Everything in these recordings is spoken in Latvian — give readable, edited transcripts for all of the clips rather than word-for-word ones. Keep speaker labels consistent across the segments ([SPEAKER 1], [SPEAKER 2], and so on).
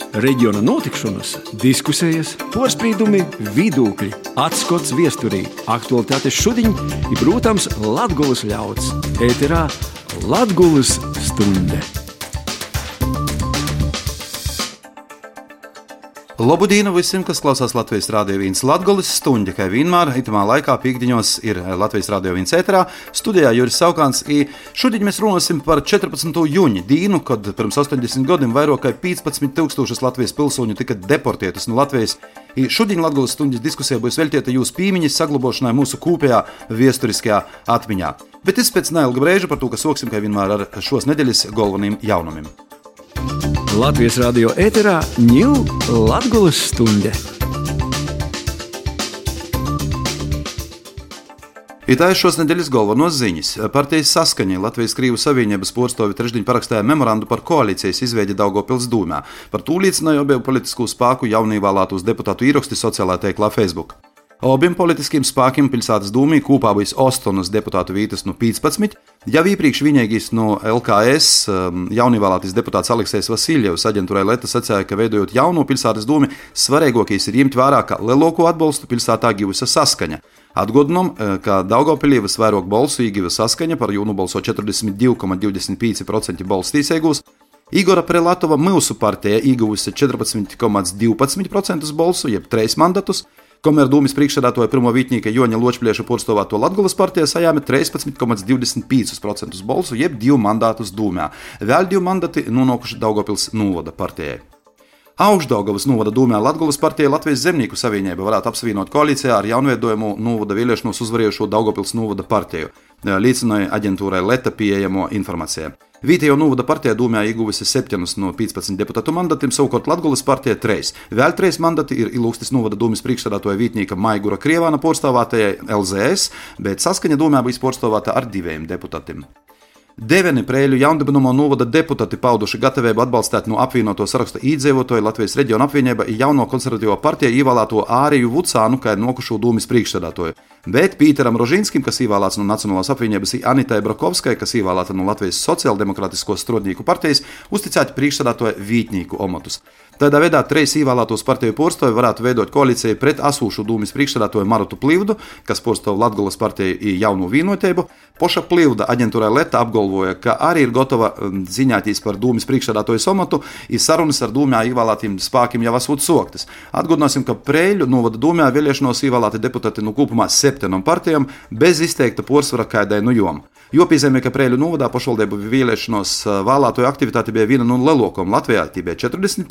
[SPEAKER 1] Reģiona notikšanas, diskusijas, porspīdumi, vidūkļi, atskots viesturī, aktualitātes šodien ir, protams, Latgolas ļauds. Ēterā Latgolas stunde.
[SPEAKER 2] Lobudīnu visiem, kas klausās Latvijas Rādio 1 Latgolas stundi, kā vienmēr, itamā laikā pīkdiņos ir Latvijas Rādio 1 ēterā, studijā Juris Saukāns, i šodien mēs runāsim par 14. jūņa dīnu, kad pirms 80 gadiem vairāk kā 15 000 Latvijas pilsoņu tika deportētas no Latvijas. I šodien Latgolas stundas diskusija būs veltīta jūsu pīmiņas saglabošanai mūsu kūpējā viesturiskajā atmiņā. Bet es pēc neilga brēža par to, ka soksim, kā vienmēr ar šos nedēļas galveniem jaunumiem.
[SPEAKER 1] Latvijas Rādio ēterā ņū Latgolas stunde.
[SPEAKER 2] Tā ir šos nedēļas galvenos ziņas. Partijas Saskaņa Latvijas Krīvu Savienības porstovi trešdien parakstīja memorandu par koalīcijas izveidi Daugavpils dūmē. Par tū liecināja obeju politisko spēku jaunīvēlētos deputātu īraksti sociālajā teiklā Facebook. Obiem politiskiem spēkiem pilsētas dūmī kopā būs 8 deputātu vietas no 15. Jau iepriekš vienīgais no LKS jaunīvēlētais deputāts Aleksejs Vasiljevs aģentūrai Leta sacīja, ka veidojot jauno pilsētas dūmi, svarīgākais ir ņemt vērā, ka lielāko atbalstu pilsētā guvusi Saskaņa. Atgādinām, ka Daugavpilī visvairāk balsu ieguva Saskaņa, par jū nobalso 42,25% balstīsēgūs. Igora Prelatova Mūsu partija ieguvusi 14,12% balsu, jeb 3 mandatus. Kamēr dūmis priekšsēdētāja pirmo vītnieka Joņa Ločplieša porstovēto Latgolas partija sajāme 13,25% balsu, jeb 2 mandātus dūmē. Vēl 2 mandati nonākuši Daugavpils novada partijai. Augšdaugavas novada dūmē Latgolas partija Latvijas Zemnieku savienība varētu apsavienot koalīcijā ar jaunveidojumu novada vēlēšanos uzvarējušo Daugavpils novada partiju, liecināja aģentūrai Leta pieejamo informācijā. Vietējo novada partija dūmē ieguvusi 7 no 15 deputātu mandatiem, savukārt Latgolas partija 3. Vēl 3 mandati ir Ilūgstis novada dūmis priekšsēdētāja vītnieka Maigura Krievāna porstovētajai LZS, bet Saskaņa dūmē bija porstovēta ar 2 deputātiem. 9 Preiļu jaundibināmo novada deputāti pauduši gatavību atbalstīt no apvienoto saraksta iedzīvotāju Latvijas reģiona apvienība jauno konservatīvo partiju ievēlēto Āriju Vucānu kā nokušo dūmis priekšsēdētāju. Bet Pīteram Rožīnskim, kas ievēlēts no Nacionālās apvienības, un Anitai Brakovskai, kas ievēlēta no Latvijas sociāldemokrātisko strādnieku partijas, uzticēti priekšsēdētāju vītnieku amatus. Tādā veidā 3 ievēlētos partiju porstovi varētu veidot koalīciju pret asūšu dūmis priekšsēdētāju Marutu Plivdu, kas porstov Latgolas partiju jaunu vienotību. Poša Plivda aģentūrai Leta apgalvoja, ka arī ir gatava ziņātīs par dūmis priekšsēdētāju amatu, ir sarunas ar dūmē ievēlētiem spēkiem jau esot soktas. Atgādināsim, ka Preiļu novada dūmē vēlēšanos ievēlēti deputāti no kopumā 7 partijām bez izteikta pārsvara kādai no jom. Jo piezīmē, ka Preiļu novadā pašvaldību vēlēšanos vēlētoju aktivitāte bija viena no lielākajām Latvijā, tie bija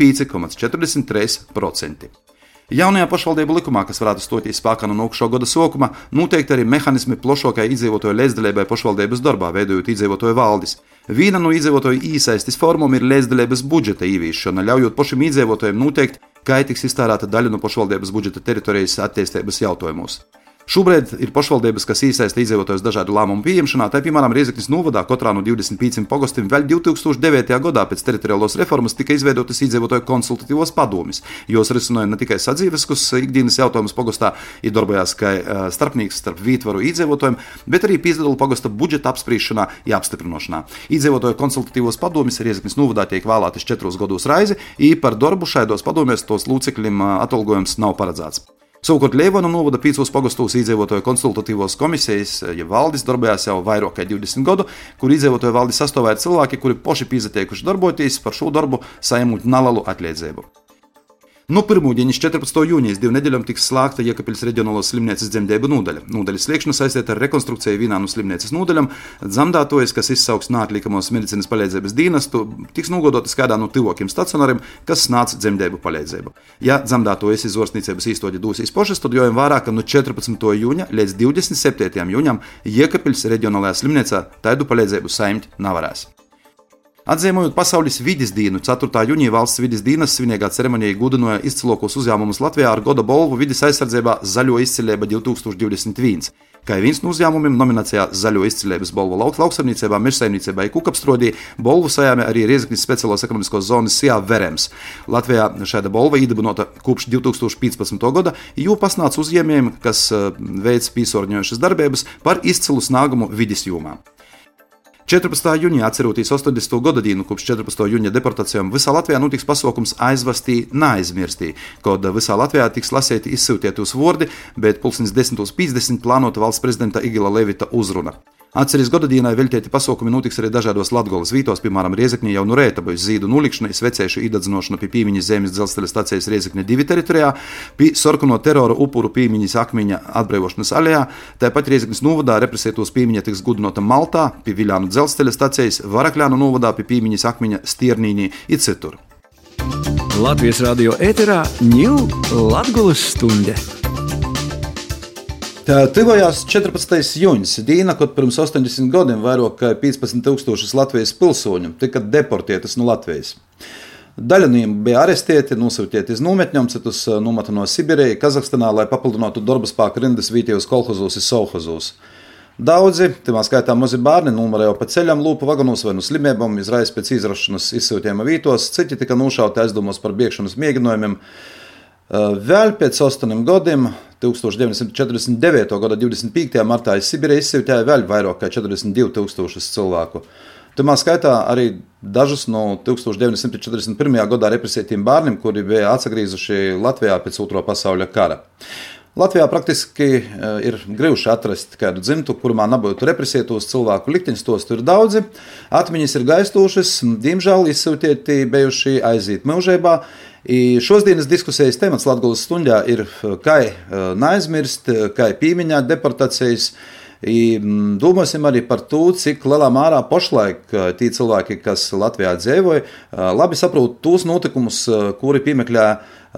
[SPEAKER 2] 45,43%. Jaunajā pašvaldību likumā, kas varētu stoties spēkā no nākošā gada sākuma, noteikti arī mehānismi plašākai iedzīvotāju līdzdalībai pašvaldības darbā, veidojot iedzīvotāju valdes. Viena no iedzīvotāju iesaistes formām ir līdzdalības budžeta ieviešana, ļaujot pašiem iedzīvotājiem noteikt, kā tiks iztērēta daļa no pašvaldības budžeta teritorijas attīstības jautājumos. Šobrīd ir pašvaldības, kas iesaista iedzīvotājus dažādu lēmumu pieņemšanā, tā piemēram Rēzeknes novadā katrā no 25 pogastiem vēl 2009. gadā pēc teritoriālos reformas tika izveidotas iedzīvotāju konsultatīvos padomis. Jos risināja ne tikai sadzīveskus ikdienas jautājumus pogastā, ir darbojās kā starpnieks starp vītvaru iedzīvotājiem, bet arī piedalījās pogasta budžeta apspriešanā un apstiprināšanā. Iedzīvotāju konsultatīvos padomis Rēzeknes novadā tiek vēlētas 4 gados raizi, un par darbu šaidos padomēs tos locekļiem atalgojums nav paredzēts. Savukārt Leivona novada 5 pogastos iedzīvotāju konsultatīvos komisijas, ja valdes darbojās jau vairāk kā 20 gadu, kur iedzīvotāju valdes sastāvēja cilvēki, kuri paši pieteikuši darboties par šo darbu, saņemot nelielu atliedzību. No pirmdienas 14. jūnijas 2 nedēļām tiks slēgta Jēkabpils reģionālās slimnīcas dzemdību nodaļa. Nodaļas slēgšana saistīta ar rekonstrukciju vienā no slimnīcas nodaļām. Dzemdētājs, kas izsauks neatliekamos medicīnas palīdzības dienestu, tiks nogodotas kādā no tuvākiem stacionāriem, kas sniedz dzemdību palīdzību. Ja dzemdētājs iz ārstniecības īstoģi dosies pašas, tad jāņem vērā, ka no 14. jūņa līdz 27. jūņam Jēkabpils reģionālajā slimnīcā tādu palīdzību saņemt nevarēs. Atzīmējot Pasaules vides dienu, 4. jūnija valsts vides dienas svinīgā ceremonija godināja izcilākos uzņēmumus Latvijā ar goda balvu vides aizsardzībā Zaļo izcilība 2021. Kā viens no uzņēmumiem nominācijā Zaļo izcilības balvu lauksaimniecībā, mežsaimniecībā un kukapstrodī balvu saņēma arī Rēzeknes speciālās ekonomiskās zonas SIA Verems. Latvijā šāda balva iedibināta kopš 2015. gada, jo pasnāca uzņēmējiem, kas veic piesārņojošas darbības par izcilu sniegumu vides jomā. 14. jūnijā atceroties 80. gadadienu kopš 14. jūnija deportācijām visā Latvijā notiks pasaukums aizvestī, neaizmirstī, kad visā Latvijā tiks lasēti izsūtietos vordi, bet 10:50 plānota valsts prezidenta Igila Levita uzruna. Atceries gadadienai veltīti pasaukumi notiks arī dažādos Latgoles vītos, piemēram, Riezekņā jau no rēta būs zīdu nulikšana, svecēšu īdedzinošana pie Pīmiņas zemes dzelzceļa stacijas Riezekņa 2 teritorijā, pie sarkano terora upuru Pīmiņas akmeņa atbrīvošanas alejā, tāpat Riezekņas novadā represētos Pīmiņa tiks gudinota Maltā, pie Viļānu dzelzceļa stacijas, Varakļānu novadā pie Pīmiņas akmeņa Stiernīnī un citur.
[SPEAKER 1] Latvijas radio ēterā New Latgoles stunde.
[SPEAKER 2] Tuvojās 14. jūnijas, diena, kad pirms 80 gadiem vairāk kā 15,000 Latvijas pilsoņu tika deportētas no Latvijas. Daļa no viņiem bija arestēti, nosūtīti uz nometņiem, citus nometa no Sibīrijas, Kazahstānā, lai papildinātu darba spēka rindas vietējos kolhozos un sovhozos. Daudzi, tajā skaitā mazi bērni, nomirēja pa ceļam, lūpa vagonos vai no slimībām, izraisa pēc izrašanas izsūtījuma vītos, citi tika nošauti aizdomos par bēgšanas mēģinājumiem. Vēl pēc 8 gadiem, 1949. gada 25. martā iz Sibīriju izsūtīja vēl vairāk kā 42,000 cilvēku. Tajā skaitā arī dažus no 1941. gadā represētiem bērniem, kuri bija atgriezuši Latvijā pēc Otrā pasaules kara. Latvijā praktiski ir grūti atrast kādu dzimtu, kurā nebūtu represētos cilvēku likteņus, tos tur daudzi. Atmiņas ir gaistošas, diemžēl izsūtīti bijuši aiziet mūžībā. Šodienas diskusijas temats Latgoles stundā ir, kā neaizmirst, kā pieminēt deportācijas. Domāsim arī par to, cik lielā mērā pašlaik tie cilvēki, kas Latvijā dzīvoja, labi saprot tos notikumus, kuri piemeklē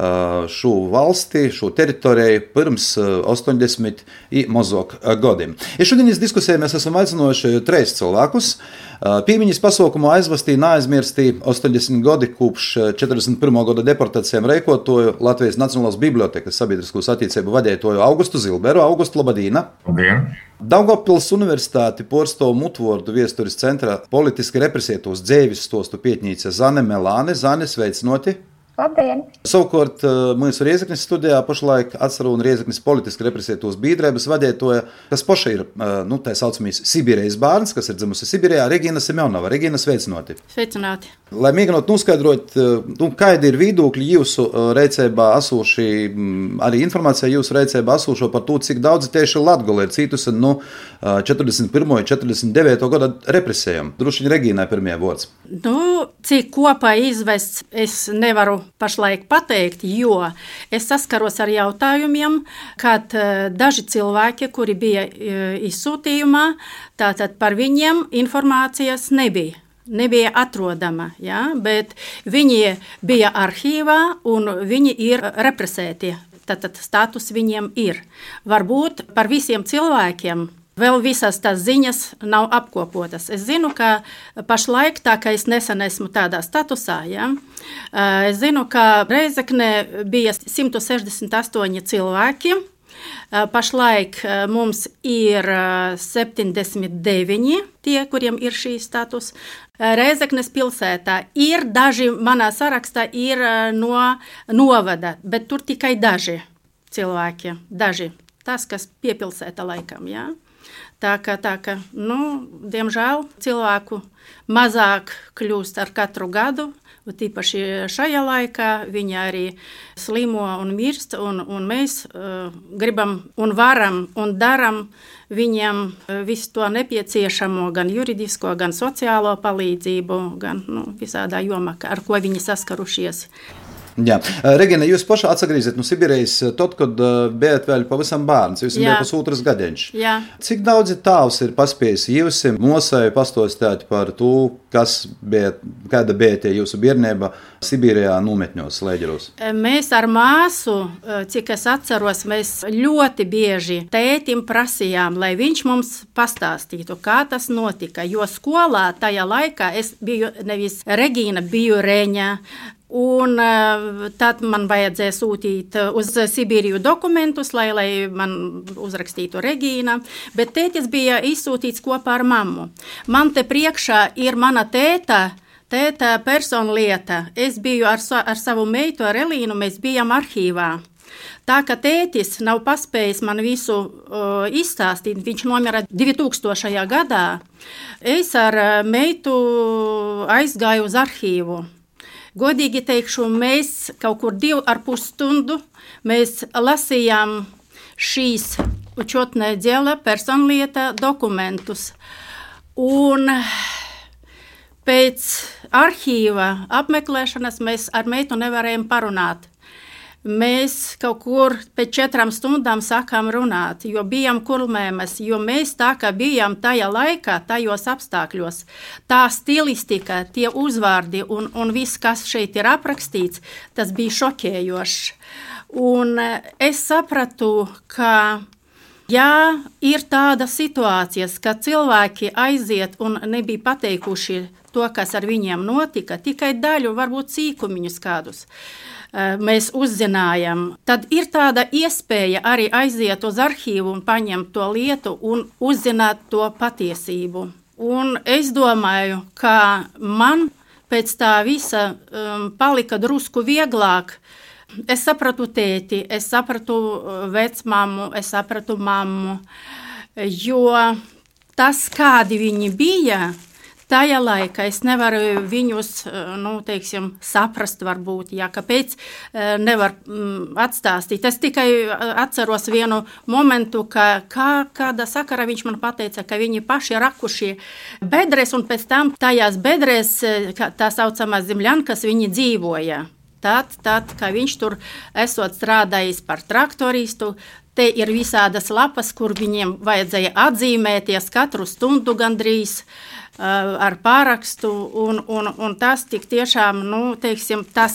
[SPEAKER 2] šo valsti, šo teritoriju pirms 80 mazāk gadiem. Šodienas diskusijā mēs esam aicinājuši 3 cilvēkus. Pīmiņas pasaukumu aizvestī, neaizmirstī 80 gadi kopš 41. gada deportācijām reikotoju Latvijas Nacionālās bibliotekas sabiedriskos attiecību vadītāju Augustu Zilberu. Augustu, labdien!
[SPEAKER 3] Labdien!
[SPEAKER 2] Daugavpils universitāti pārstāv mutvordu viesturis centra politiski represētos dzīves stostu pētniece Zane Melāne. Zane, sveicinoti!
[SPEAKER 3] Labdien!
[SPEAKER 2] Savukārt mūsu Riezekņas studijā pašlaik atceru un Riezekņas politiski represētos biedrības vadītāja, kas paša ir, tā saucamīs Sibīrijas bērns, kas ir dzimusi Sibīrijā, Regīna Semjonova. Regīna, sveicinoti!
[SPEAKER 4] Sveicināti!
[SPEAKER 2] Lai mēģinot noskaidrot, kādi ir viedokļi jūsu reicībā esoši, arī informācija jūsu reicībā esošo par to, cik daudz tieši Latgole ir cītusi no 41. un 49. gada represējām. Droši vien Regīnai pirmie vārds.
[SPEAKER 4] Cik kopā izvests, es nevaru pašlaik pateikt, jo es saskaros ar jautājumiem, kad daži cilvēki, kuri bija izsūtījumā, tātad par viņiem informācijas nebija atrodama, ja? Bet viņi bija arhīvā un viņi ir represēti, tātad status viņiem ir. Varbūt par visiem cilvēkiem vēl visas tās ziņas nav apkopotas. Es zinu, ka pašlaik, tā kā es nesen esmu tādā statusā, ja, es zinu, ka Reizeknē bija 168 cilvēki. Pašlaik mums ir 79 tie, kuriem ir šī status. Reizeknes pilsētā ir daži, manā sarakstā ir no novada, bet tur tikai daži cilvēki, daži. Tas, kas piepilsēta laikam, jā. Tā kā, diemžēl cilvēku mazāk kļūst ar katru gadu, un tīpaši šajā laikā viņi arī slimo un mirst, un mēs gribam un varam un daram viņiem visu to nepieciešamo, gan juridisko, gan sociālo palīdzību, gan visādā jomā, ar ko viņi saskarušies.
[SPEAKER 2] Jā. Regina, jūs pašā atsagrīziet no Sibīrijas tad, kad bijat vēl pavisam bērns, jūs bijat pusotras gadeņš.
[SPEAKER 4] Jā.
[SPEAKER 2] Cik daudzi tāvs ir paspējis jūs mosai pastostāt par to, kāda bija tie jūsu bērnība Sibīrijā nometņos, lēģeros?
[SPEAKER 4] Mēs ar māsu, cik es atceros, mēs ļoti bieži tētim prasījām, lai viņš mums pastāstītu, kā tas notika, jo skolā tajā laikā es biju nevis Regīna, biju Reņa. Un tad man vajadzēja sūtīt uz Sibīriju dokumentus, lai man uzrakstītu Regīna, bet tētis bija izsūtīts kopā ar mammu. Man te priekšā ir mana tēta personlieta. Es biju ar savu meitu, ar Elīnu, mēs bijām arhīvā. Tā kā tētis nav paspējis man visu izstāstīt, viņš nomira 2000. gadā, es ar meitu aizgāju uz arhīvu. Godīgi teikšu, mēs kaut kur 2,5 stundu mēs lasījām šīs учетное дело, personlieta dokumentus. Un pēc arhīva apmeklēšanas mēs ar meitu nevarējām parunāt. Mēs kaut kur pēc 4 stundām sākām runāt, jo bijām kurlmēmas, jo mēs tā kā bijām tajā laikā, tajos apstākļos. Tā stilistika, tie uzvārdi un viss, kas šeit ir aprakstīts, tas bija šokējošs. Un es sapratu, ka ja ir tāda situācijas, ka cilvēki aiziet un nebija pateikuši to, kas ar viņiem notika, tikai daļu, varbūt sīkumiņus kādus mēs uzzinājam, tad ir tāda iespēja arī aiziet uz arhīvu un paņemt to lietu un uzzināt to patiesību. Un es domāju, ka man pēc tā visa palika drusku vieglāk. Es sapratu tēti, es sapratu vecmammu, es sapratu mammu, jo tas, kādi viņi bija, tajā laikā es nevaru viņus, saprast varbūt, kāpēc nevar atstāstīt. Es tikai atceros vienu momentu, kādā sakarā viņš man pateica, ka viņi paši rakuši bedres, un pēc tam tajās bedres, tā saucamā zemļankas, viņi dzīvoja. Tad, kā viņš tur esot strādājis par traktoristu, te ir visādas lapas, kur viņiem vajadzēja atzīmēties katru stundu gandrīz ar pārakstu, un tas tik tiešām, tas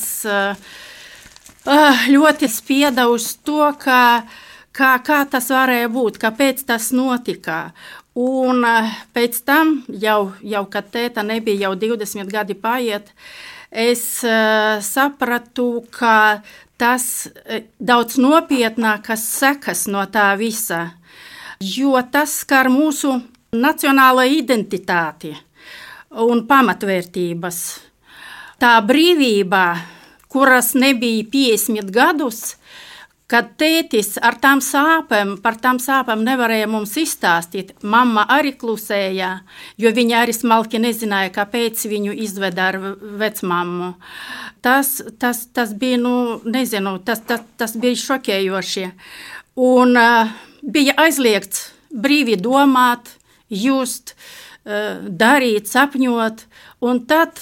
[SPEAKER 4] ļoti spieda uz to, kā tas varēja būt, kāpēc tas notika. Un pēc tam, jau kad tēta nebija, jau 20 gadi paiet, es sapratu, ka tas daudz nopietnākas sekas no tā visa, jo tas skar mūsu nacionālo identitāti un pamatvērtības. Tā brīvība, kuras nebija 50 gadus, kad tētis par tām sāpēm nevarēja mums izstāstīt, mamma arī klusēja, jo viņa arī smalki nezināja, kāpēc viņu izveda ar vecmammu. Tas bija, tas bija šokējoši. Un bija aizliegts brīvi domāt, just, darīt, sapņot. Un tad,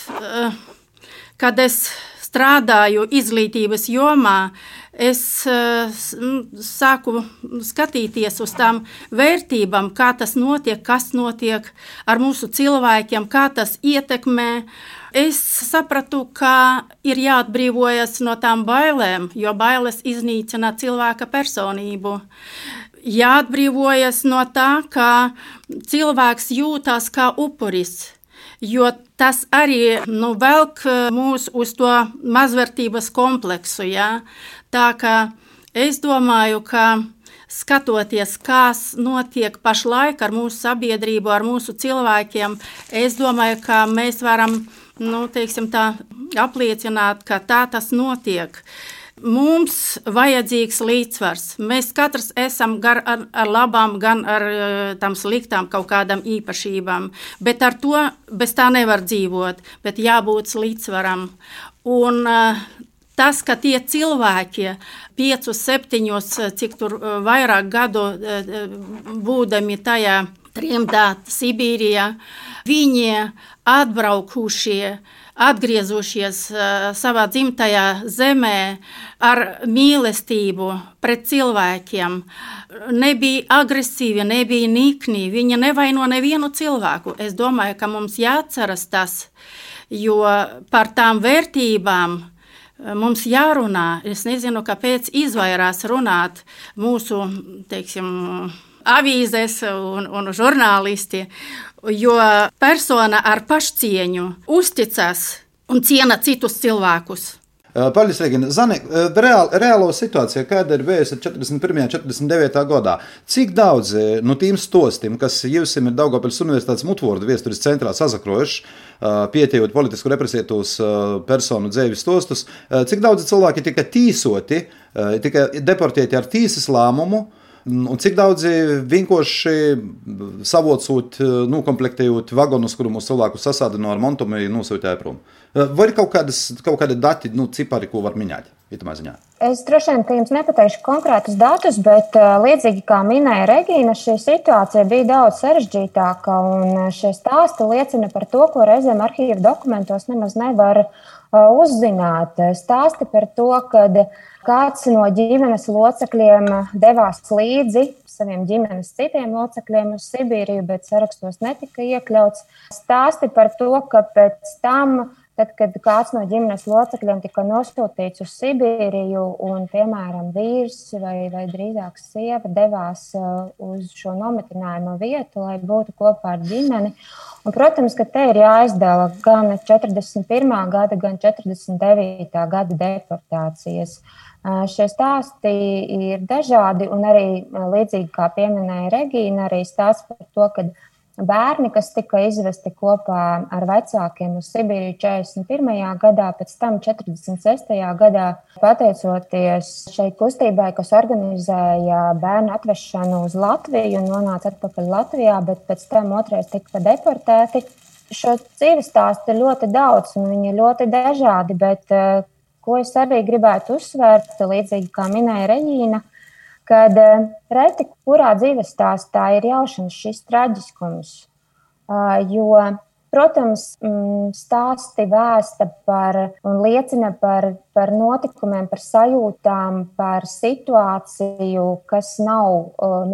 [SPEAKER 4] kad es strādāju izglītības jomā, es sāku skatīties uz tām vērtībām, kā tas notiek, kas notiek ar mūsu cilvēkiem, kā tas ietekmē. Es sapratu, ka ir jāatbrīvojas no tām bailēm, jo bailes iznīcina cilvēka personību. Jāatbrīvojas no tā, ka cilvēks jūtās kā upuris, jo tas arī velk mūs uz to mazvērtības kompleksu. Ja? Tā kā es domāju, ka skatoties, kas notiek pašlaik ar mūsu sabiedrību, ar mūsu cilvēkiem, es domāju, ka mēs varam apliecināt, ka tā tas notiek. Mums vajadzīgs līdzsvars. Mēs katrs esam gan ar labām, gan ar tam sliktām kaut kādām īpašībām, bet ar to bez tā nevar dzīvot, bet jābūt līdzsvaram. Un tas, ka tie cilvēki 5, 7, cik tur vairāk gadu būdami tajā trimdā Sibīrijā, viņi atbraukušie, atgriezušies savā dzimtajā zemē ar mīlestību pret cilvēkiem, nebija agresīvi, nebija nikni, viņi nevaino nevienu cilvēku. Es domāju, ka mums jāatceras tas, jo par tām vērtībām mums jārunā. Es nezinu, kāpēc izvairās runāt mūsu, avīzes un žurnālisti, jo persona ar pašcieņu uzticas un ciena citus cilvēkus.
[SPEAKER 2] Paldies, Regina. Zane, reālo situāciju, kāda ir bijusi 41. un 49. gadā, cik daudz no tiem stostiem, kas jums ir Daugavpils Universitātes mutvordu vēstures centrā sazakrojuši, pieejot politisku represētos personu dzīves stostus, cik daudz cilvēki tika tīsoti, tika deportēti ar tīsas lēmumu, un cik daudzi vienkārši savocot, nokomplektējot vagonus, kuru mūsu cilvēku sasādino ar montumu, nosūtīja prom. Vai ir kaut kādi dati, cipari, ko var minēt?
[SPEAKER 3] Es droši vien jums nepateikšu konkrētus datus, bet līdzīgi kā minēja Regīna, šī situācija bija daudz sarežģītāka, un šie stāsti liecina par to, ko reizēm arhīva dokumentos nemaz nevar uzzināt. Stāsti par to, kad kāds no ģimenes locekļiem devās līdzi saviem ģimenes citiem locekļiem uz Sibīriju, bet sarakstos netika iekļauts. Stāsti par to, ka pēc tam, tad, kad kāds no ģimenes locekļiem tika nosūtīts uz Sibīriju un, piemēram, vīrs vai drīzāk sieva devās uz šo nometinājumu vietu, lai būtu kopā ar ģimeni. Un, protams, ka te ir jāizdala gan 41. gada, gan 49. gada deportācijas. Šie stāsti ir dažādi un arī līdzīgi kā pieminēja Regīna, arī stāsts par to, ka bērni, kas tika izvesti kopā ar vecākiem uz Sibīriju 41. gadā, pēc tam 46. gadā, pateicoties šai kustībai, kas organizēja bērnu atvešanu uz Latviju un nonāca atpakaļ Latvijā, bet pēc tam otrais tika deportēti. Šo dzīves stāstu ir ļoti daudz un viņi ir ļoti dažādi, bet ko es arī gribētu uzsvērt, līdzīgi kā minēja Regīna, kad reti kurā dzīves stāstā ir jaušanas šis traģiskums. Jo, protams, stāsti vēsta par un liecina par notikumiem, par sajūtām, par situāciju, kas nav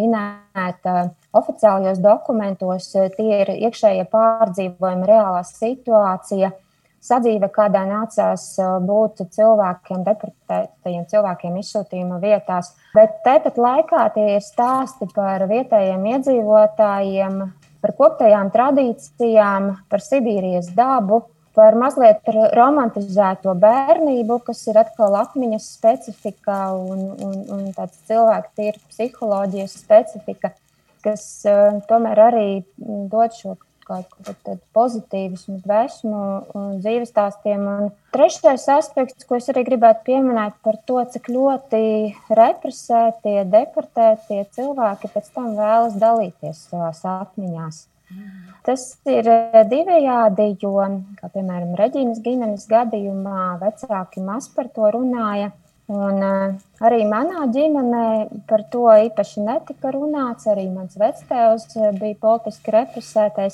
[SPEAKER 3] minēta oficiālajos dokumentos. Tie ir iekšējie pārdzīvojumi, reālā situācija, sadzīve, kādā nācās būt cilvēkiem, deportētajiem cilvēkiem izsūtījuma vietās. Bet tāpat laikā tie ir stāsti par vietējiem iedzīvotājiem, par koptajām tradīcijām, par Sibīrijas dabu, par mazliet romantizēto bērnību, kas ir atkal atmiņas specifika un tāds cilvēku tīri psiholoģijas specifika, kas tomēr arī dod šo kādu pozitīvismu, dvēsmu dzīves stāstiem. Un trešais aspekts, ko es arī gribētu pieminēt par to, cik ļoti represētie, deportētie cilvēki pēc tam vēlas dalīties savās atmiņās. Tas ir divējādi, jo, kā piemēram Regīnas ģimenes gadījumā, vecāki maz par to runāja. Un arī manā ģimenē par to īpaši netika runāts, arī mans vectēvs bija politiski represētais,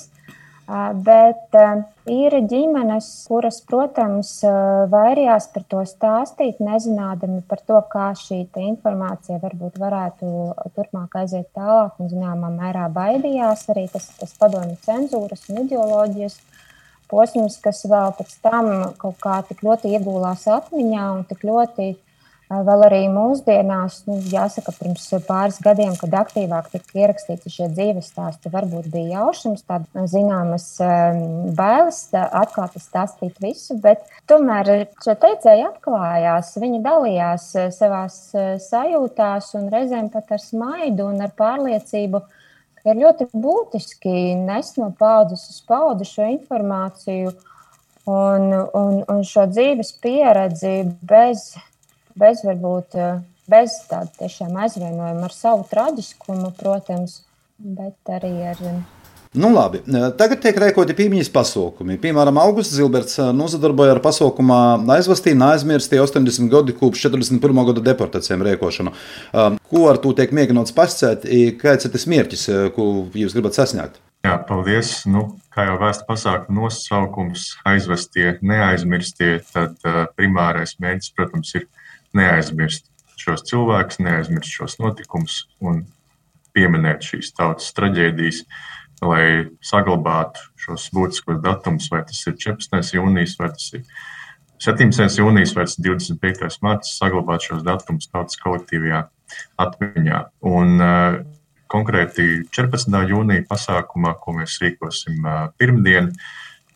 [SPEAKER 3] bet ir ģimenes, kuras, protams, vairījās par to stāstīt, nezinādami par to, kā šī informācija varbūt varētu turpmāk aiziet tālāk un zināmā mērā baidījās arī tas padomju cenzūras un ideoloģijas posms, kas vēl pēc tam kaut kā tik ļoti iegūlās atmiņā un tik ļoti vēl arī mūsdienās, jāsaka, pirms pāris gadiem, kad aktīvāk tika ierakstīti šie dzīves stāsti, varbūt bija jaušams, tādas zināmas bailes atklāt stāstīt visu, bet tomēr šie teicēji atklājās, viņi dalījās savās sajūtās un reizēm pat ar smaidu un ar pārliecību, ka ir ļoti būtiski nest no paudzes uz paudzi šo informāciju un šo dzīves pieredzi bez tāda tiešām aizvainojuma ar savu traģiskumu, protams, bet arī ar...
[SPEAKER 2] Labi. Tagad tiek rēkoti piemiņas pasaukumi. Piemēram, Augusts Zilberts nozadarboja ar pasaukumā aizvestī, neaizmirstie 80 gadi kopš 41. gada deportācijām rēkošanu. Ko ar to tiek mēģināts pascēt? Kāds ir tas mērķis, ko jūs gribat sasniegt?
[SPEAKER 5] Jā, paldies. Kā jau vēsta pasākuma nosaukums, aizvestie, neaizmirstie, tad primārais mērķis, protams, ir neaizmirst šos cilvēkus, neaizmirst šos notikumus un pieminēt šīs tautas traģēdijas, lai saglabātu šos būtiskos datumus, vai tas ir 14. jūnijas, vai tas ir 17. jūnijas, vai tas ir 25. marts, saglabāt šos datumus tautas kolektīvajā atmiņā. Un konkrēti 14. jūnija pasākumā, ko mēs rīkosim pirmdien,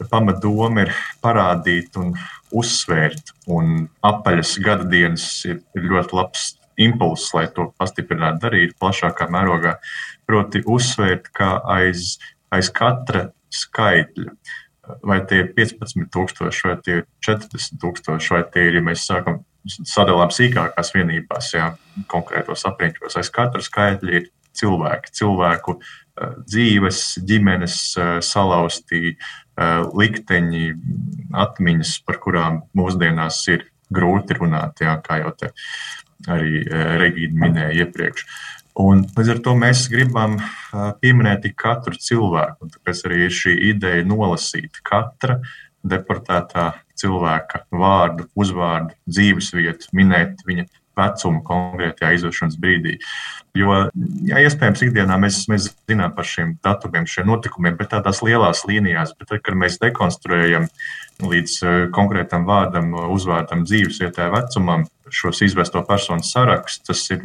[SPEAKER 5] pamatdoma ir parādīt un uzsvērt, un apaļas gada dienas ir ļoti labs impulss, lai to pastiprinātu darīt plašākā mērogā. Proti uzsvērt, ka aiz katra skaitļa, vai tie ir 15,000, vai tie ir 40,000, vai tie ir, ja mēs sākam sadalām sīkākās vienībās, konkrētos aprēķinos, aiz katra skaitļa ir cilvēku dzīves, ģimenes salauztī, likteņi, atmiņas, par kurām mūsdienās ir grūti runāt, kā jau te arī Regīna minēja iepriekš. Un līdz ar to mēs gribam pieminēt katru cilvēku, un tāpēc arī ir šī ideja nolasīt katra deportētā cilvēka vārdu, uzvārdu, dzīvesvietu, minēt viņa vecumu konkrētajā izvešanas brīdī. Jo, iespējams, ikdienā mēs zinām par šiem datumiem, šiem notikumiem, bet tādās lielās līnijās, bet tad, kad mēs dekonstruējam līdz konkrētam vārdam, uzvārdam, dzīvesvietai, vecumam, šos izvesto personu saraksts, tas ir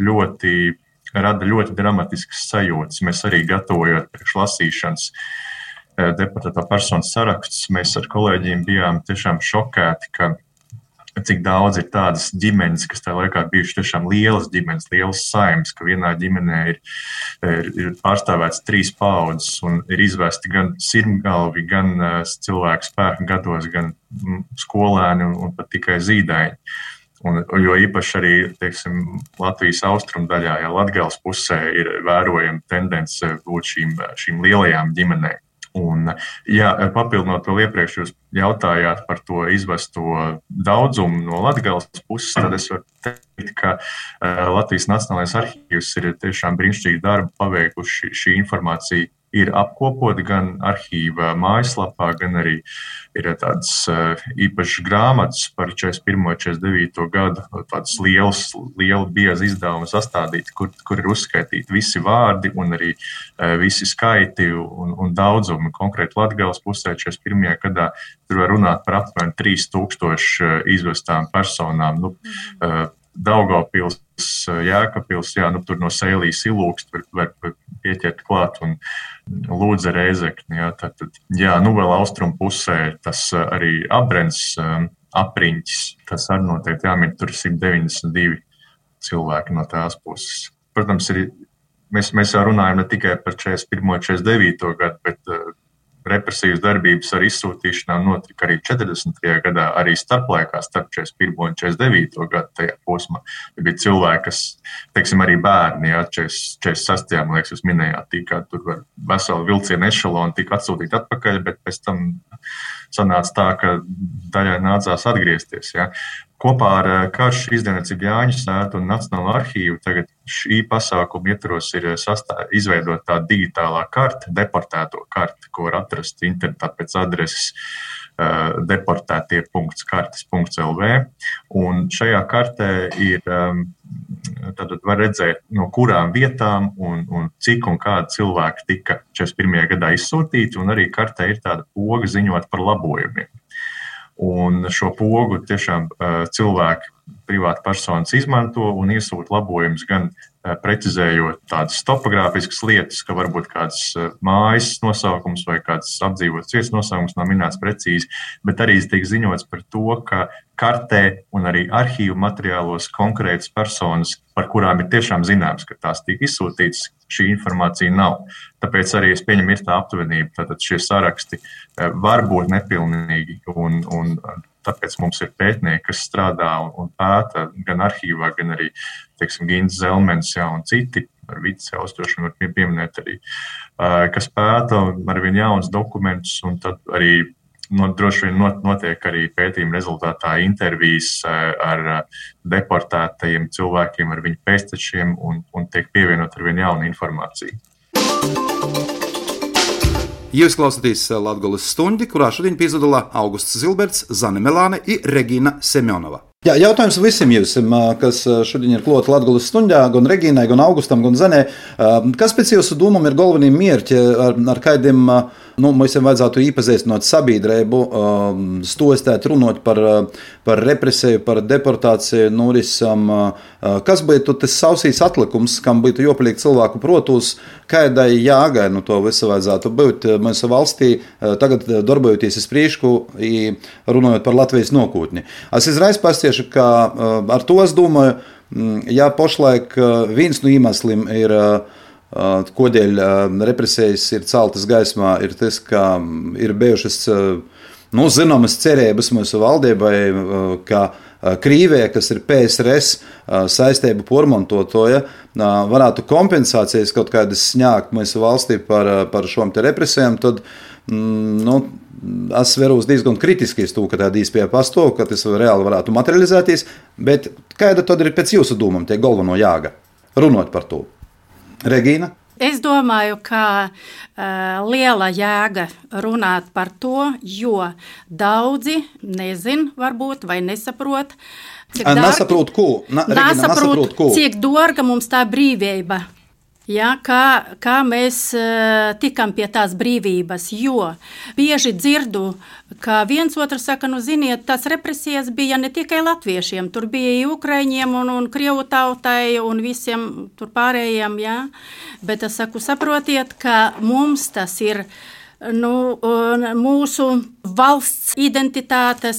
[SPEAKER 5] rada ļoti dramatiskas sajūtas. Mēs arī gatavojot priekš lasīšanas deportētā personu sarakstus, mēs ar kolēģiem bijām tiešām šokēti, ka cik daudz ir tādas ģimenes, kas tajā laikā bijušas tiešām lielas ģimenes, lielas saimes, ka vienā ģimenē ir pārstāvēts 3 paudzes un ir izvesti gan sirmgalvi, gan cilvēku spēku gados, gan skolēni un pat tikai zīdaiņi. Jo īpaši arī, teiksim, Latvijas austrumu daļā, Latgales pusē ir vērojama tendence būt šīm lielajām ģimenēm. Un, papildinot vēl iepriekš, jūs jautājāt par to izvesto daudzumu no Latgales puses, tad es varu teikt, ka Latvijas Nacionālais arhīvs ir tiešām brīnišķīgi darbu paveikuši. Šī informācija ir apkopota gan arhīva mājaslapā, gan arī ir tādas īpašas grāmatas par 41. 49. gadu, tādas liela bieza izdevuma sastādīti, kur ir uzskaitīti visi vārdi un arī visi skaiti un daudzumi. Konkrēti Latgales pusē 41. gadā tur var runāt par apmēram 3,000 izvestām personām. Daugavpils, Jēkabpils, tur no Sēlijas Ilūks var pieķert klāt un Lūdza Rēzekne. Vēl austrumu pusē tas arī Abrens apriņķis, tas arī noteikti jāmin, tur 192 cilvēki no tās puses. Protams, mēs jau runājam ne tikai par 41. 49. gadu, bet represīvas darbības ar izsūtīšanām notika arī 40. gadā, arī starplaikā starp 41. un 49. gadu tajā posmā. Bija cilvēki, kas, teiksim, arī bērni, 46. man liekas, jūs minējāt, tur var veseli vilcienu ešaloni tika atsūtīti atpakaļ, bet pēc tam sanāca tā, ka daļai nācās atgriezties. Kopā ar Karšu izdevniecību Jāņu sētu un Nacionālo arhīvu tagad šī pasākuma ietvaros ir izveidot tā digitālā karte, deportēto karte, ko var atrast internetā pēc adreses deportētie.kartes.lv. Un šajā kartē tad var redzēt, no kurām vietām un cik un kādi cilvēki tika 41. gadā izsūtīti, un arī kartē ir tāda poga ziņot par labojumiem. Un šo pogu tiešām cilvēki, privāti personas izmanto un iesūta labojumus gan precizējot tādas topogrāfiskas lietas, ka varbūt kāds mājas nosaukums vai kāds apdzīvots vietas nosaukums nav minēts precīzi, bet arī tiek ziņots par to, ka kartē un arī arhīvu materiālos konkrētas personas, par kurām ir tiešām zināms, ka tās tiek izsūtītas, šī informācija nav. Tāpēc arī es pieņemu ir tā aptuvenība, tātad šie saraksti var būt nepilnīgi un tāpēc mums ir pētnieki, kas strādā un pēta gan arhīvā, gan arī, teiksim, Gins Zelmens un citi, ar Vitas Elstrošanu var pieminēt arī, kas pēta arvien jauns dokumentus, un tad arī droši vien notiek arī pētījuma rezultātā intervijas ar deportētajiem cilvēkiem, ar viņu pēctečiem, un tiek pievienot arvien jauna informācija.
[SPEAKER 2] Jūs klausāties Latgoles stundi, kurā šodien piedalās Augusts Zilberts, Zane Melāne un Regīna Semjonova. Jautājums visiem jums, kas šodien ir klāti Latgoles stundā, gan Regīnai, gan Augustam, gan Zanē. Kas pēc jūsu domām ir galvenie mērķi, ar kādiem Mums vajadzētu iepazīstināt sabiedrību, stostēt, runāt par represiju, par deportāciju norisam. Kas būtu tas sausīs atlikums, kam būtu jāpaliek cilvēku protos, kādai jāgai no to visu vajadzētu būt mūsu valstī, tagad darbojoties uz priekšu, runājot par Latvijas nākotni. Es izreiz pastiešu, ka ar to es domāju, ja pašlaik viens no iemesliem ir kodēļ represijas ir celtas gaismā, ir tas, ka ir bijušas zināmas cerības mūsu valdībai, ka Krīvija, kas ir PSRS saistību pormantotoja, varētu kompensācijas kaut kādas sņākt mūsu valstī par šom te represijām, tad es veros diezgan kritiski to, ka tāda īspēja pastāv, ka tas reāli varētu materializēties, bet kāda tad ir pēc jūsu domām tie galveno jāga? Runāt par to. Regīna?
[SPEAKER 4] Es domāju, ka liela jēga runāt par to, jo daudzi nezin varbūt vai nesaprot.
[SPEAKER 2] Nesaprot ko?
[SPEAKER 4] Nesaprot, cik dārga mums tā brīvība. Ja, kā mēs tikam pie tās brīvības, jo bieži dzirdu, ka viens otrs saka, ziniet, tās represijas bija ne tikai latviešiem, tur bija Ukraiņiem un Krievu tautai un visiem tur pārējiem, ja? Bet es saku, saprotiet, ka mums tas ir mūsu valsts identitātes,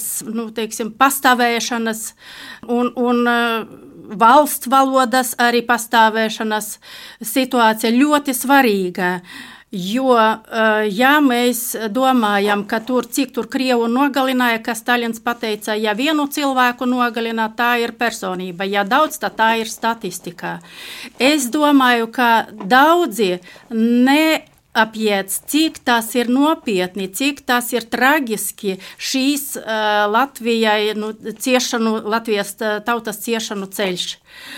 [SPEAKER 4] pastāvēšanas un valsts valodas arī pastāvēšanas situācija ļoti svarīga. Jo, ja mēs domājam, ka cik tur Krievu nogalināja, ka Staļins pateica, ja vienu cilvēku nogalina, tā ir personība, ja daudz, tā ir statistika. Es domāju, ka daudzi neapjēdz, cik tas ir nopietni, cik tas ir traģiski šīs Latvijai Latvijas tautas ciešanu ceļš.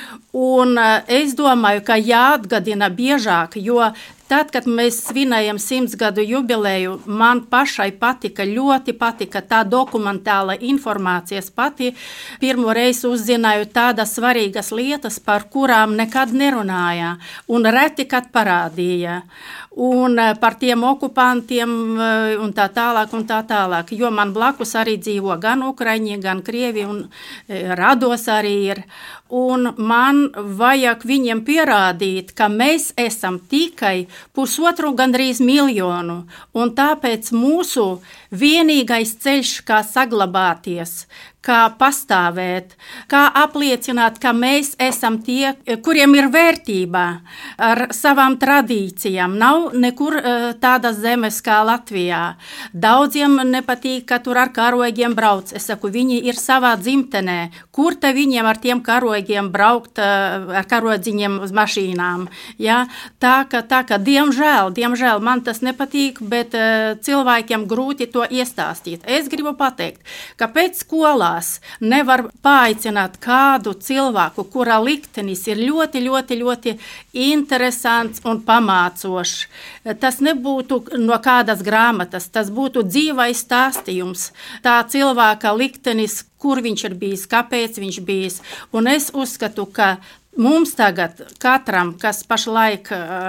[SPEAKER 4] Un es domāju, ka jāatgadina biežāk, jo tad, kad mēs svinējam 100 gadu jubileju, man pašai ļoti patika tā dokumentāla informācijas pati. Pirmo reizi uzzināju tādas svarīgas lietas, par kurām nekad nerunāja un reti, kad parādīja. Un par tiem okupantiem un tā tālāk, jo man blakus arī dzīvo gan Ukraiņi, gan Krievi un Rados arī ir. Un man vajag viņiem pierādīt, ka mēs esam tikai 1,5 gandrīz miljonu, un tāpēc mūsu vienīgais ceļš, kā saglabāties, kā pastāvēt, kā apliecināt, ka mēs esam tie, kuriem ir vērtība ar savām tradīcijām. Nav nekur tādas zemes kā Latvijā. Daudziem nepatīk, ka tur ar karogiem brauc. Es saku, viņi ir savā dzimtenē. Kur te viņiem ar tiem karogiem braukt ar karodziņiem uz mašīnām? Ja? Tā ka diemžēl man tas nepatīk, bet cilvēkiem grūti to iestāstīt. Es gribu pateikt, ka pēc skolā nevar paaicināt kādu cilvēku, kura liktenis ir ļoti, ļoti, ļoti interesants un pamācošs. Tas nebūtu no kādas grāmatas, tas būtu dzīvais stāstījums. Tā cilvēka liktenis, kur viņš ir bijis, kāpēc viņš bijis. Un es uzskatu, ka mums tagad katram, kas pašlaik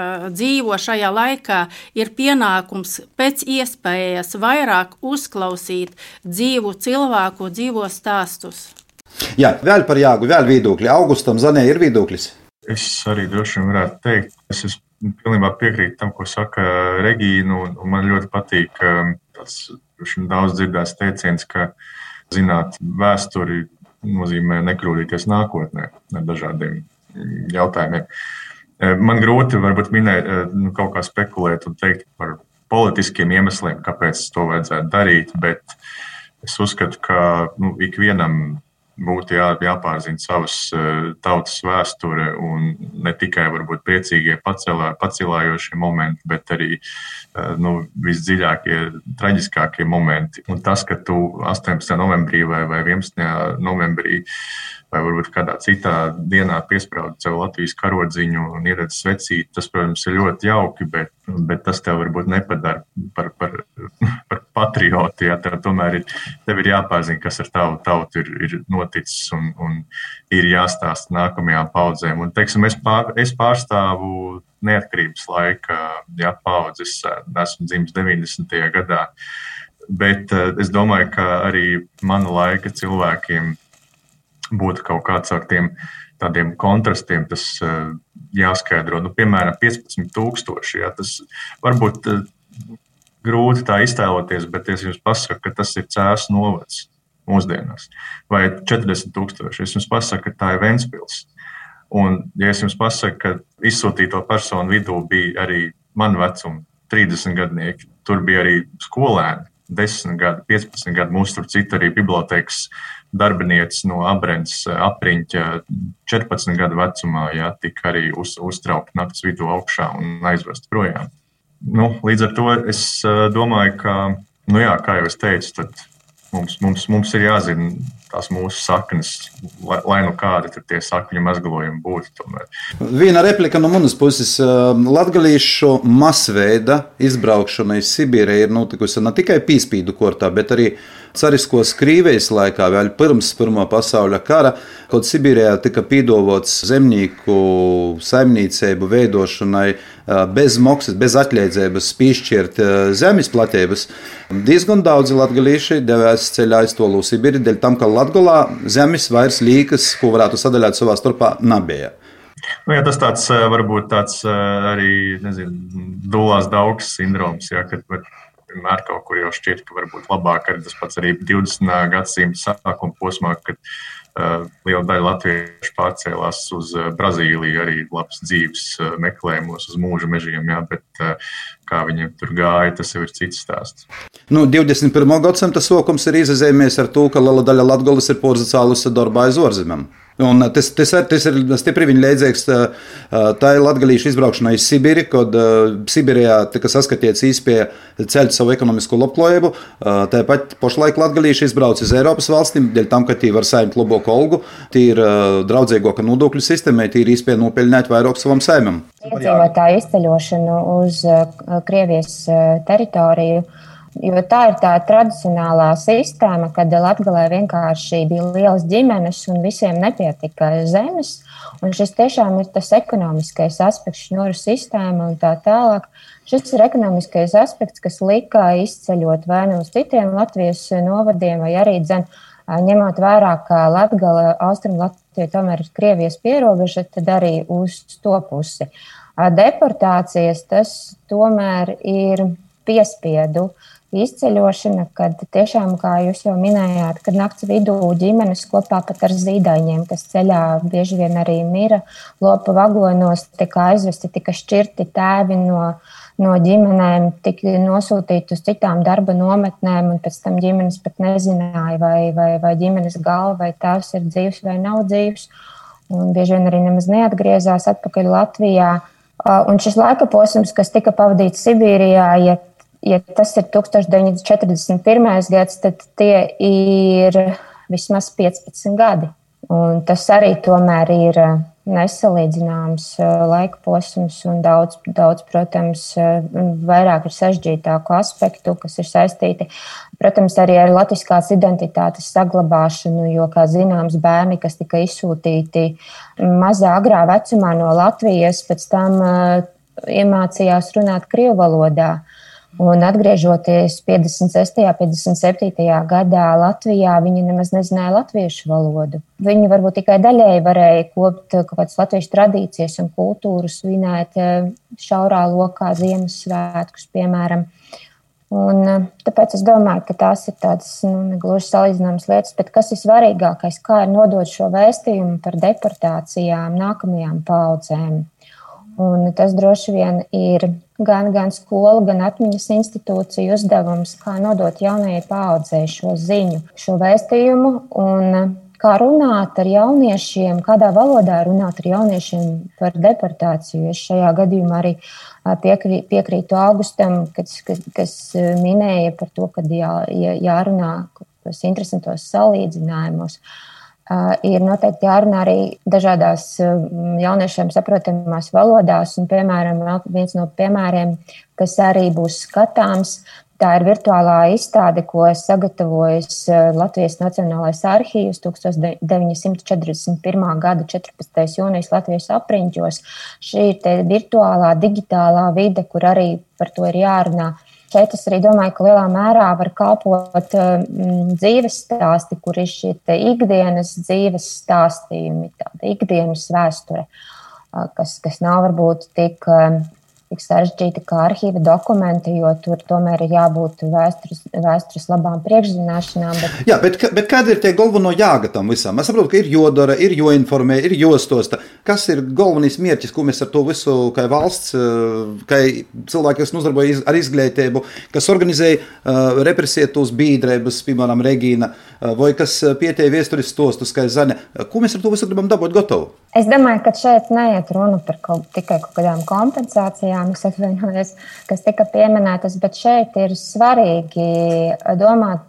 [SPEAKER 4] dzīvo šajā laikā, ir pienākums pēc iespējas vairāk uzklausīt dzīvu cilvēku, dzīvo stāstus.
[SPEAKER 2] Jā, vēl par Jāgu, vēl viedokļi. Augustam Zanē ir viedoklis?
[SPEAKER 5] Es arī droši vien varētu teikt, es pilnībā piekrītu tam, ko saka Regīna, un man ļoti patīk tāds daudz dzirdēts teiciens, ka zināt vēsturi nozīmē nekļūdīties nākotnē ar dažādiem jautājumiem. Man grūti varbūt minēt, kaut kā spekulēt un teikt par politiskiem iemesliem, kāpēc to vajadzētu darīt, bet es uzskatu, ka ikvienam būtu jāpārzina savas tautas vēsture un ne tikai varbūt priecīgie pacilājošie momenti, bet arī visdziļākie, traģiskākie momenti. Un tas, ka tu 18. novembrī vai 11. novembrī vai varbūt kādā citā dienā piespraudi sev Latvijas karodziņu un ieredz svecīti, tas, protams, ir ļoti jauki, bet tas tev varbūt nepadara par patrioti. Ja? Tev ir jāpārzina, kas ar tavu tautu ir noticis un ir jāstāsta nākamajām paudzēm. Un, teiksim, es pārstāvu neatkarības laika paudzes. Esmu dzimis 90. gadā. Bet es domāju, ka arī mana laika cilvēkiem būtu kaut kāds ar tādiem kontrastiem, tas jāskaidro. Piemēram, 15,000. Ja, tas varbūt grūti tā iztēloties, bet es jums pasaku, ka tas ir Cēsu novads mūsdienās. Vai 40,000. Es jums pasaku, ka tā ir Ventspils. Un, ja es jums pasaku, ka izsūtīto personu vidū bija arī man vecuma 30 gadnieki, tur bija arī skolēni, 10 gadi, 15 gadi, mūsu tur citu arī bibliotēkas darbinieces no Abrens apriņķa 14 gadu vecumā, ja, tika arī uztraukt nakts vidū augšā un aizvest projām. Līdz ar to es domāju, ka, kā jau es teicu, tad mums ir jāzina tās mūsu saknes, lai kādi tur tie sakņu mazgalojumi būtu. Tomēr.
[SPEAKER 2] Viena replika no manas puses. Latgalīšu masveida izbraukšana iz Sibīriju ir notikusi ne tikai pīspīdu kortā, bet arī cariskos Krīvijas laikā, vēl pirms Pirmā pasauļa kara, kad Sibīrijā tika pīdovots zemnieku saimniecību veidošanai bez maksas, bez atļaudzības piešķirt zemes platības. Diezgan daudzi latgalīši devās ceļā iz tolu Sibīri, dēļ tam, ka Latgolā zemes vairs līkas, ko varētu sadaļāt savā starpā, nebija.
[SPEAKER 5] Ja tas tāds varbūt tāds arī, dulās daugas sindroms, ja, kad vienmēr kaut kur jau šķiet, ka varbūt labāk arī tas pats arī 20. gadsimta sākuma posmā, kad liela daļa latviešu pārcēlās uz Brazīliju, arī labas dzīves meklējumos uz mūža mežiem, jā, bet kā viņiem tur gāja, tas jau ir cits stāsts.
[SPEAKER 2] 21. gadsimta sākums ir izzīmējis ar to, ka liela daļa Latgolas ir porzacēlusi darbā aiz ārzemēm. Un tas ir stipri viņa līdzīgs tā ir latgalīšu izbraukšanai iz Sibīri, kad Sibīrijā tika saskatīts iespēja ceļt savu ekonomisko labklājību. Tāpat pašlaik latgalīši izbrauc uz Eiropas valstīm, dēļ tam, ka tī var saņemt labāku algu, tī ir draudzīgāka nodokļu sistēma, tī ir iespēja nopelnīt vairāk savam saimam.
[SPEAKER 3] Iedzīvotāju izceļošanu uz Krievijas teritoriju. Jo tā ir tā tradicionālā sistēma, kad Latgalē vienkārši bija lielas ģimenes un visiem nepietika zemes. Un šis tiešām ir tas ekonomiskais aspekts, šņuru sistēma un tā tālāk. Šis ir ekonomiskais aspekts, kas lika izceļot vai nu uz citiem Latvijas novadiem, vai arī ņemot vērā, ka Latgala, Austrum Latvija tomēr ir Krievijas pierobeža, tad arī uz to pusi. Deportācijas tas tomēr ir piespiedu izceļošana, kad tiešām, kā jūs jau minējāt, kad nakts vidū ģimenes kopā pat ar zīdaiņiem, kas ceļā bieži vien arī mira, lopa vagonos tika aizvesti, tika šķirti tēvi no ģimenēm, tika nosūtīti uz citām darba nometnēm, un pēc tam ģimenes pat nezināja, vai ģimenes galva vai tēvs ir dzīvs vai nav dzīvs, un bieži vien arī nemaz neatgriezās atpakaļ Latvijā. Un šis laika posms, kas tika pavadīts Sibīrijā, ja tas ir 1941. gads, tad tie ir vismaz 15 gadi. Un tas arī tomēr ir nesalīdzināms laika posms un daudz, protams, vairāk ir sarežģītāku aspektu, kas ir saistīti, protams, arī ar latviskās identitātes saglabāšanu, jo, kā zināms, bērni, kas tika izsūtīti mazā agrā vecumā no Latvijas, pēc tam iemācījās runāt krievu valodā. Un atgriežoties 56. 57. gadā Latvijā, viņi nemaz nezināja latviešu valodu. Viņi varbūt tikai daļēji varēja kopt kaut kādas latviešu tradīcijas un kultūru, svinēt šaurā lokā Ziemassvētkus, piemēram. Un tāpēc es domāju, ka tās ir tādas negluži salīdzināmas lietas, bet kas ir svarīgākais, kā ir nodot šo vēstījumu par deportācijām nākamajām paaudzēm. Un tas droši vien ir gan skolu, gan atmiņas institūciju uzdevums, kā nodot jaunajai paaudzei šo ziņu, šo vēstījumu un kā runāt ar jauniešiem, kādā valodā runāt ar jauniešiem par deportāciju. Es šajā gadījumā arī piekrītu Augustam, kas minēja par to, ka jārunā tos interesantos salīdzinājumos. Ir noteikti jārunā arī dažādās jauniešiem saprotamās valodās, un, piemēram, viens no piemēriem, kas arī būs skatāms, Tā ir virtuālā izstāde, ko sagatavojas Latvijas Nacionālais arhīvs 1941. gada 14. jūnijas Latvijas apriņķos. Šī ir virtuālā, digitālā vide, kur arī par to ir jārunā. Šeit es arī domāju, ka lielā mērā var kalpot dzīves stāsti, kur ir šie ikdienas dzīves stāstījumi, tāda ikdienas vēsture, kas nav varbūt tik sarežģīta kā arhīva dokumenti, jo tur tomēr ir jābūt vēstures labām priekšzināšanām.
[SPEAKER 2] Jā, bet kāda ir tie galveno jāga tam visam? Es saprotu, ka ir jodara, ir joinformē, ir jostosta. Kas ir galvenais mērķis, ko mēs ar to visu, kā valsts, kā cilvēki, kas nodarbojas ar izglītību, kas organizēja represētos biedrības, piemēram, Regīna, vai kas pietēja vēstures stostus, kā Zane? Ko mēs ar to visu gribam dabūt gotovu?
[SPEAKER 3] Es domāju, ka šeit neiet runa par tikai kaut kādām kompensācijām, es atvainojos, kas tika pieminētas, bet šeit ir svarīgi domāt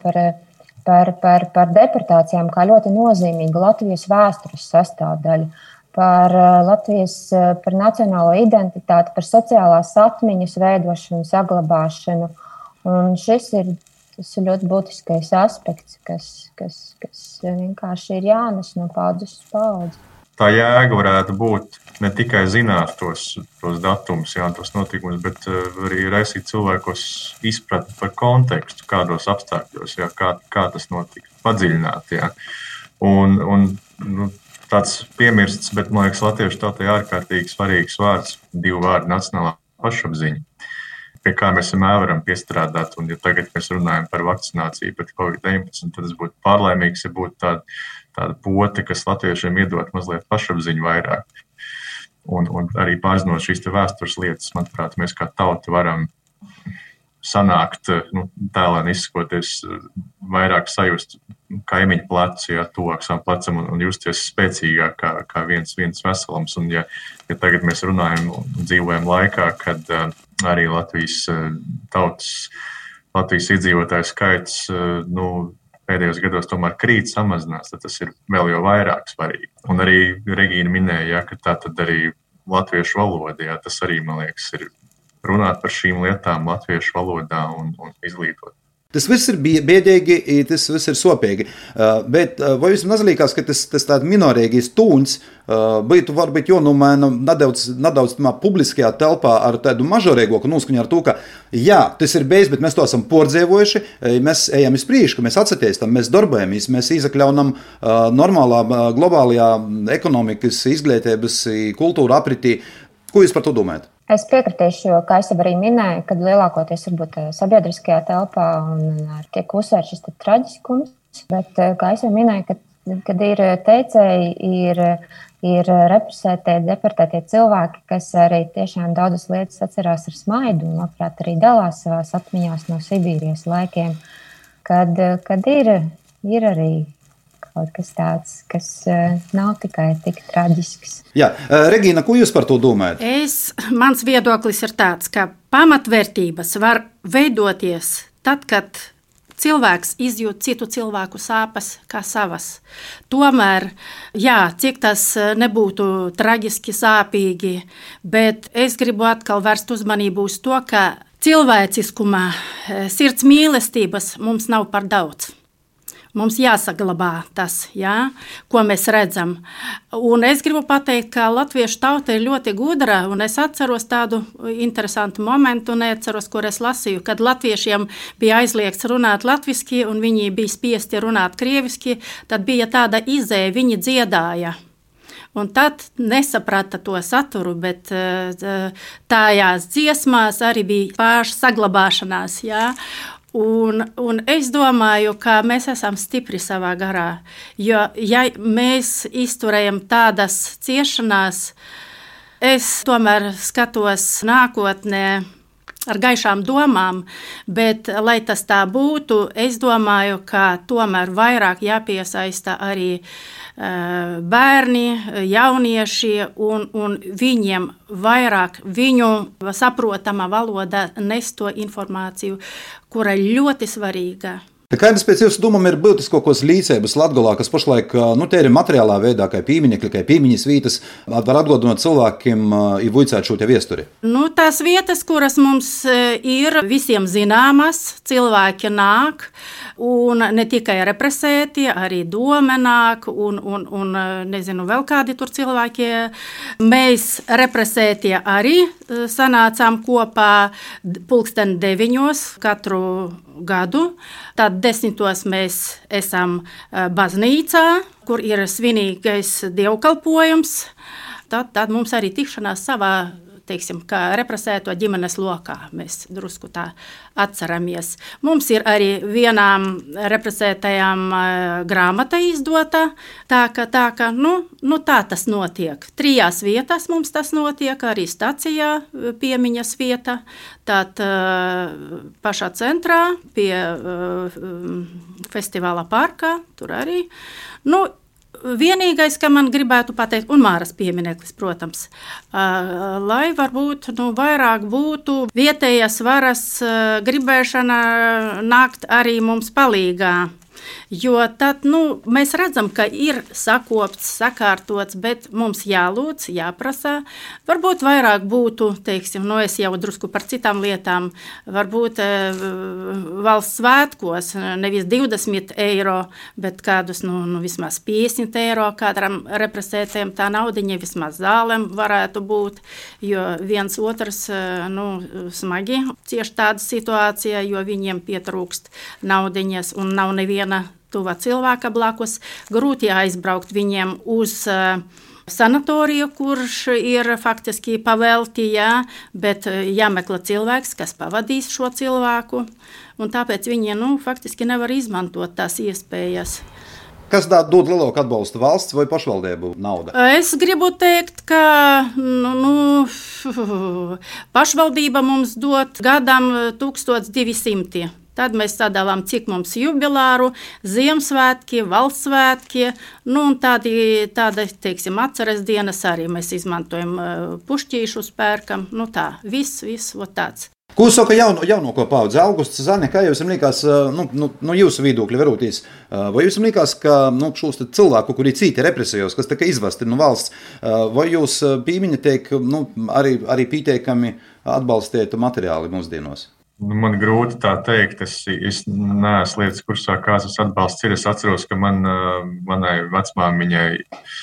[SPEAKER 3] par deportācijām kā ļoti nozīmīgu Latvijas vēstures sastāvdaļu, par nacionālo identitāti, par sociālās atmiņas veidošanu, saglabāšanu. Un šis ir ļoti būtiskais aspekts, kas vienkārši ir jānes no paudzes uz paudzi.
[SPEAKER 5] Tā jēga varētu būt ne tikai zināt tos datumus, tos notikumus, bet arī raisīt cilvēkos izpratni par kontekstu, kādos apstākļos, kā tas notika, padziļināt. Un tāds piemirsts, bet man liekas, latviešu tautai ārkārtīgi svarīgs vārds, 2 vārdi - nacionālā pašapziņa, pie kā mēs vienmēr varam piestrādāt. Un, ja tagad mēs runājam par vakcināciju pret COVID-19, tad es būtu pārlaimīgs, ja būtu tāda pote, kas latviešiem iedot mazliet pašapziņu vairāk. Un arī pārzinot šīs vēstures lietas, manuprāt, mēs kā tauta varam sanākt, tēlēni izsakoties, vairāk sajust kaimiņu plecu, tuvāk savam plecam un justies spēcīgāk kā viens veselums. Un ja tagad mēs runājam un dzīvojam laikā, kad arī Latvijas iedzīvotāju skaits, pēdējos gados tomēr krīt, samazinās, tad tas ir vēl jau vairāk svarīgi. Un arī Regīna minēja, ka tā tad arī latviešu valoda, tas arī, man liekas, ir runāt par šīm lietām latviešu valodā un izglītot.
[SPEAKER 2] Tas viss ir biedīgi, tas viss ir sopīgi, bet vai jums nezalīkās, ka tas tāds minorīgais tūns būtu varbūt jānomaina nedaudz publiskajā telpā ar tādu mažorīgoku noskaņu ar to, ka jā, tas ir bijis, bet mēs to esam pordzēvojuši, mēs ejam iz priekšu, mēs atsatīstam, mēs darbojamies, mēs izakļaunam normālā globālajā ekonomikas, izglītības, kultūra apritī. Ko jūs par to domājat?
[SPEAKER 3] Es piekritīšu, jo, kā es jau arī minēju, kad lielākoties varbūt sabiedriskajā telpā un tiek uzsvērts šis traģiskums, bet, kā es jau minēju, kad ir teicēji, ir represētie, deportētie cilvēki, kas arī tiešām daudzas lietas atcerās ar smaidu un, labprāt, arī dalās savās atmiņās no Sibīrijas laikiem, kad ir arī kaut kas tāds, kas nav tikai tik traģisks.
[SPEAKER 2] Jā, Regīna, ko jūs par to domājat?
[SPEAKER 4] Mans viedoklis ir tāds, ka pamatvērtības var veidoties tad, kad cilvēks izjūt citu cilvēku sāpes kā savas. Tomēr, cik tas nebūtu traģiski sāpīgi, bet es gribu atkal vērst uzmanību uz to, ka cilvēciskumā, sirds mīlestības mums nav par daudz. Mums jāsaglabā tas, ko mēs redzam. Un es gribu pateikt, ka latviešu tauta ir ļoti gudra, un es atceros tādu interesantu momentu, neatceros, kur es lasīju, kad latviešiem bija aizliegts runāt latviski, un viņi bija spiesti runāt krieviski, tad bija tāda izēja, viņi dziedāja. Un tad nesaprata to saturu, bet tajās dziesmās arī bija pārša saglabāšanās, Un es domāju, ka mēs esam stipri savā garā, jo ja mēs izturējam tādas ciešanās, es tomēr skatos nākotnē ar gaišām domām, bet, lai tas tā būtu, es domāju, ka tomēr vairāk jāpiesaista arī bērni, jaunieši un viņiem vairāk viņu saprotama valoda nes to informāciju, kura ļoti svarīga.
[SPEAKER 2] Kādas pēc jūsu domām ir būtiskākos līdzekļus Latgolā, kas pašlaik te ir materiālā veidā, kā pīmiņekļi, kā pīmiņas vietas, var atgādināt cilvēkiem ivujcēt šo te viesturi?
[SPEAKER 4] Tās vietas, kuras mums ir visiem zināmas, cilvēki nāk, un ne tikai represēti, arī doma nāk, un nezinu, vēl kādi tur cilvēki. Mēs represētie arī sanācām kopā 9:00 katru gadu. Tad 10:00 mēs esam baznīcā, kur ir svinīgais dievkalpojums. Tad mums arī tikšanās savā, teiksim, kā represēto ģimenes lokā. Mēs drusku tā atceramies. Mums ir arī vienām represētajām grāmata izdota. Tā ka tā tas notiek. 3 vietās mums tas notiek, arī stacijā piemiņas vieta. Tad pašā centrā pie festivāla parkā, tur arī. Vienīgais, ka man gribētu pateikt, un Māras piemineklis, protams, lai varbūt vairāk būtu vietējas varas gribēšana nākt arī mums palīgā. Jo tad mēs redzam, ka ir sakopts, sakārtots, bet mums jālūdz, jāprasa. Varbūt vairāk būtu, teiksim, es jau drusku par citām lietām, varbūt valsts svētkos nevis 20 eiro, bet kādus vismaz 50 eiro kādam represētiem. Tā naudiņa vismaz zālēm varētu būt, jo viens otrs smagi cieši tāda situācija, jo viņiem pietrūkst naudiņas un nav neviena tuva cilvēka blakus. Grūti aizbraukt viņiem uz sanatoriju, kurš ir faktiski pavelti, bet jāmeklē cilvēks, kas pavadīs šo cilvēku, un tāpēc viņi faktiski nevar izmantot tās iespējas.
[SPEAKER 2] Kas dod lielāku atbalstu, valsts vai pašvaldību nauda?
[SPEAKER 4] Es gribu teikt, ka pašvaldība mums dod gadam 1200. Tad mēs sadalām, cik mums jubilāru, Ziemassvētki, valsts svētki, un tāda, teiksim, atceres dienas arī mēs izmantojam, pušķīšus pērkam, tā, viss tāds.
[SPEAKER 2] Ko saka jaunāko paudze? Augusts, Zane, kā jums liekas, jūsu viedokļi verūtīs, vai jums liekas, ka šos cilvēku, kuri cīti represijos, kas tika izvesti no valsts, vai jūs pīmiņa tiek arī pieteikami atbalstiet materiāli mūsdienos?
[SPEAKER 5] Man grūti tā teikt, es neesmu lietas kursā, kāds tas atbalsts ir. Es atceros, ka manai vecmāmiņai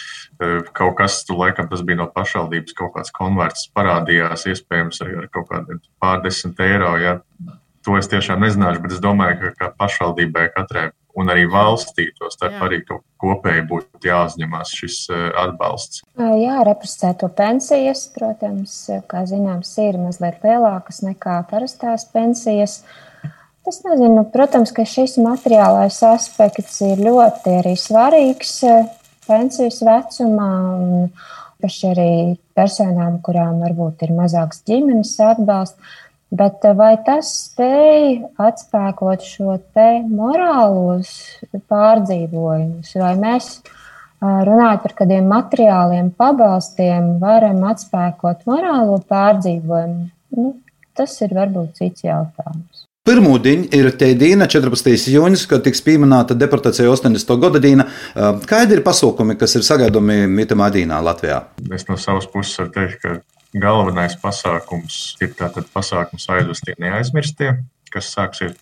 [SPEAKER 5] kaut kas, laikam tas bija no pašvaldības, kaut kāds konverts parādījās, iespējams ar kaut kādiem pārdesmit eiro. Ja. To es tiešām nezināšu, bet es domāju, ka pašvaldībai katrai un arī valstī to starp arī kopēji būtu jāuzņemās šis atbalsts.
[SPEAKER 3] Jā, represēto pensijas, protams, kā zināms, ir mazliet lielākas nekā parastās pensijas. Es nezinu, protams, ka šis materiālais aspekts ir ļoti arī svarīgs pensijas vecumā un paši arī personām, kurām varbūt ir mazāks ģimenes atbalsts. Bet vai tas spēj atspēkot šo te morālos pārdzīvojumus, vai mēs runājot par kādiem materiāliem pabalstiem varam atspēkot morālo pārdzīvojumu? Tas ir varbūt cits jautājums.
[SPEAKER 2] Pirmūdiņ ir te diena, 14. jūnijas, kad tiks pieminēta deportācija 80. gada diena. Kādi ir pasākumi, kas ir sagaidāmi mitamā dienā Latvijā?
[SPEAKER 5] Es no savas puses varu teikt, ka galvenais pasākums ir tātad pasākums aizvestie neaizmirstie, kas sāksies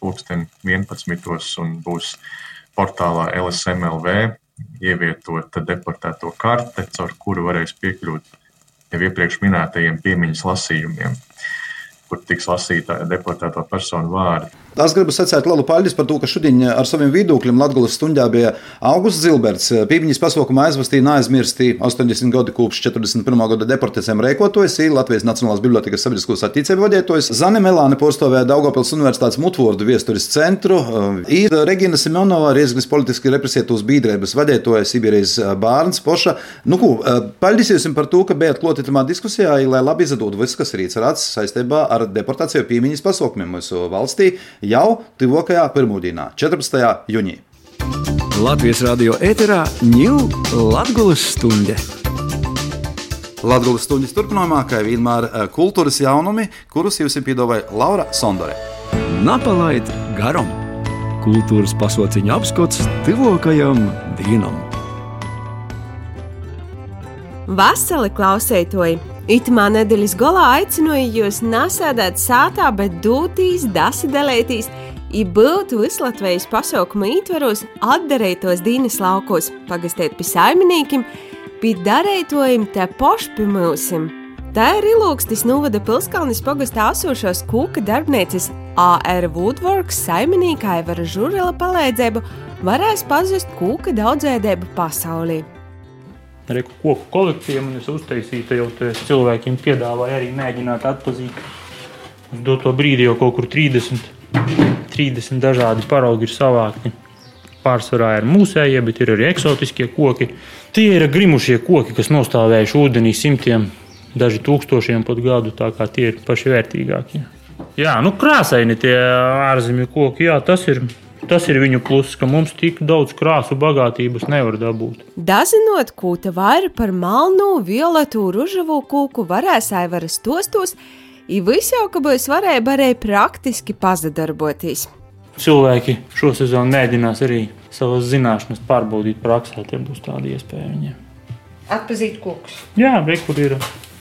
[SPEAKER 5] 11:00 un būs portālā LSMLV ievietota deportēto karte, caur kuru varēs piekļūt jau iepriekš minētajiem piemiņas lasījumiem, kur tiks lasīta deportēto personu vārdi.
[SPEAKER 2] Es gribu sacīt lielu paldies par to, ka šodien ar saviem viedokļiem Latgolas stundā bija Augusts Zilberts, pīmiņas pasākuma aizvestī neaizmirstī 80 gadu kopš 41. gada deportācijām rēkotojs, Latvijas Nacionālās bibliotēkas sabiedriskos attīstību vadītājs, Zane Melāne pārstāvēja Daugavpils Universitātes mutvārdu vēstures centru, Regina Simonova, Riezglis politiski represētos biedrības vadītāja, Sibīrijas bērns poša. Paldies jums par to, ka bijāt klāti tajā diskusijā, lai labi izdotu viss, kas ir iecerēts saistībā ar deportāciju pīmiņas pasākumiem mūsu valstī. Jau tuvākajā pirmdienā, 14. jūnijā.
[SPEAKER 1] Latvijas radio ēterā ņūl Latgolas stunde.
[SPEAKER 2] Latgolas stundas turpinājumā, kā vienmēr, kultūras jaunumi, kurus jums piedāvāja Laura Sondore.
[SPEAKER 1] Napalaid garom! kultūras pasauciņa apskats tuvākajam dienam.
[SPEAKER 6] Vasali klausētoji! Itamā nedēļas galā aicināju jūs nesēdēt sātā, bet dūtīs, dasadalētīs i būtu Vislatvijas pasaukuma ītvaros atdarētos dīnes laukos, pagastēt pi saiminīkim, pi darētojim te pošpi mūsim. Tā ir Ilūgstis novada Pilskalnis pagastā esošos kūka darbnieces A.R. Woodworks saiminīkai var žurela palīdzību varēs pazust kūka daudzveidību pasaulī.
[SPEAKER 7] Reku koku kolekcijām, un es uztaisīju, jau cilvēkiem piedāvāju arī mēģināt atpazīt. Uz doto brīdi jau kaut kur 30 dažādi paraugi ir savākti. Pārsvarā ir mūsējie, bet ir arī eksotiskie koki. Tie ir grimušie koki, kas nostāvējuši ūdenī simtiem, daži tūkstošiem pat gadu, tā kā tie ir paši vērtīgākie. Jā, krāsaini tie ārzemju koki, jā, tas ir viņu pluss, ka mums tik daudz krāsu bagātības nevar dabūt.
[SPEAKER 6] Dazinot kūta vaira par malnu, violetu, ružavu kūku varēs aivaras tostos, i visjaukabais varēja arī praktiski pazadarboties.
[SPEAKER 7] Cilvēki šo sezonu mēģinās arī savas zināšanas pārbaudīt praksē, te būs tāda iespēja viņiem.
[SPEAKER 8] Atpazīt kokus?
[SPEAKER 7] Jā, kur ir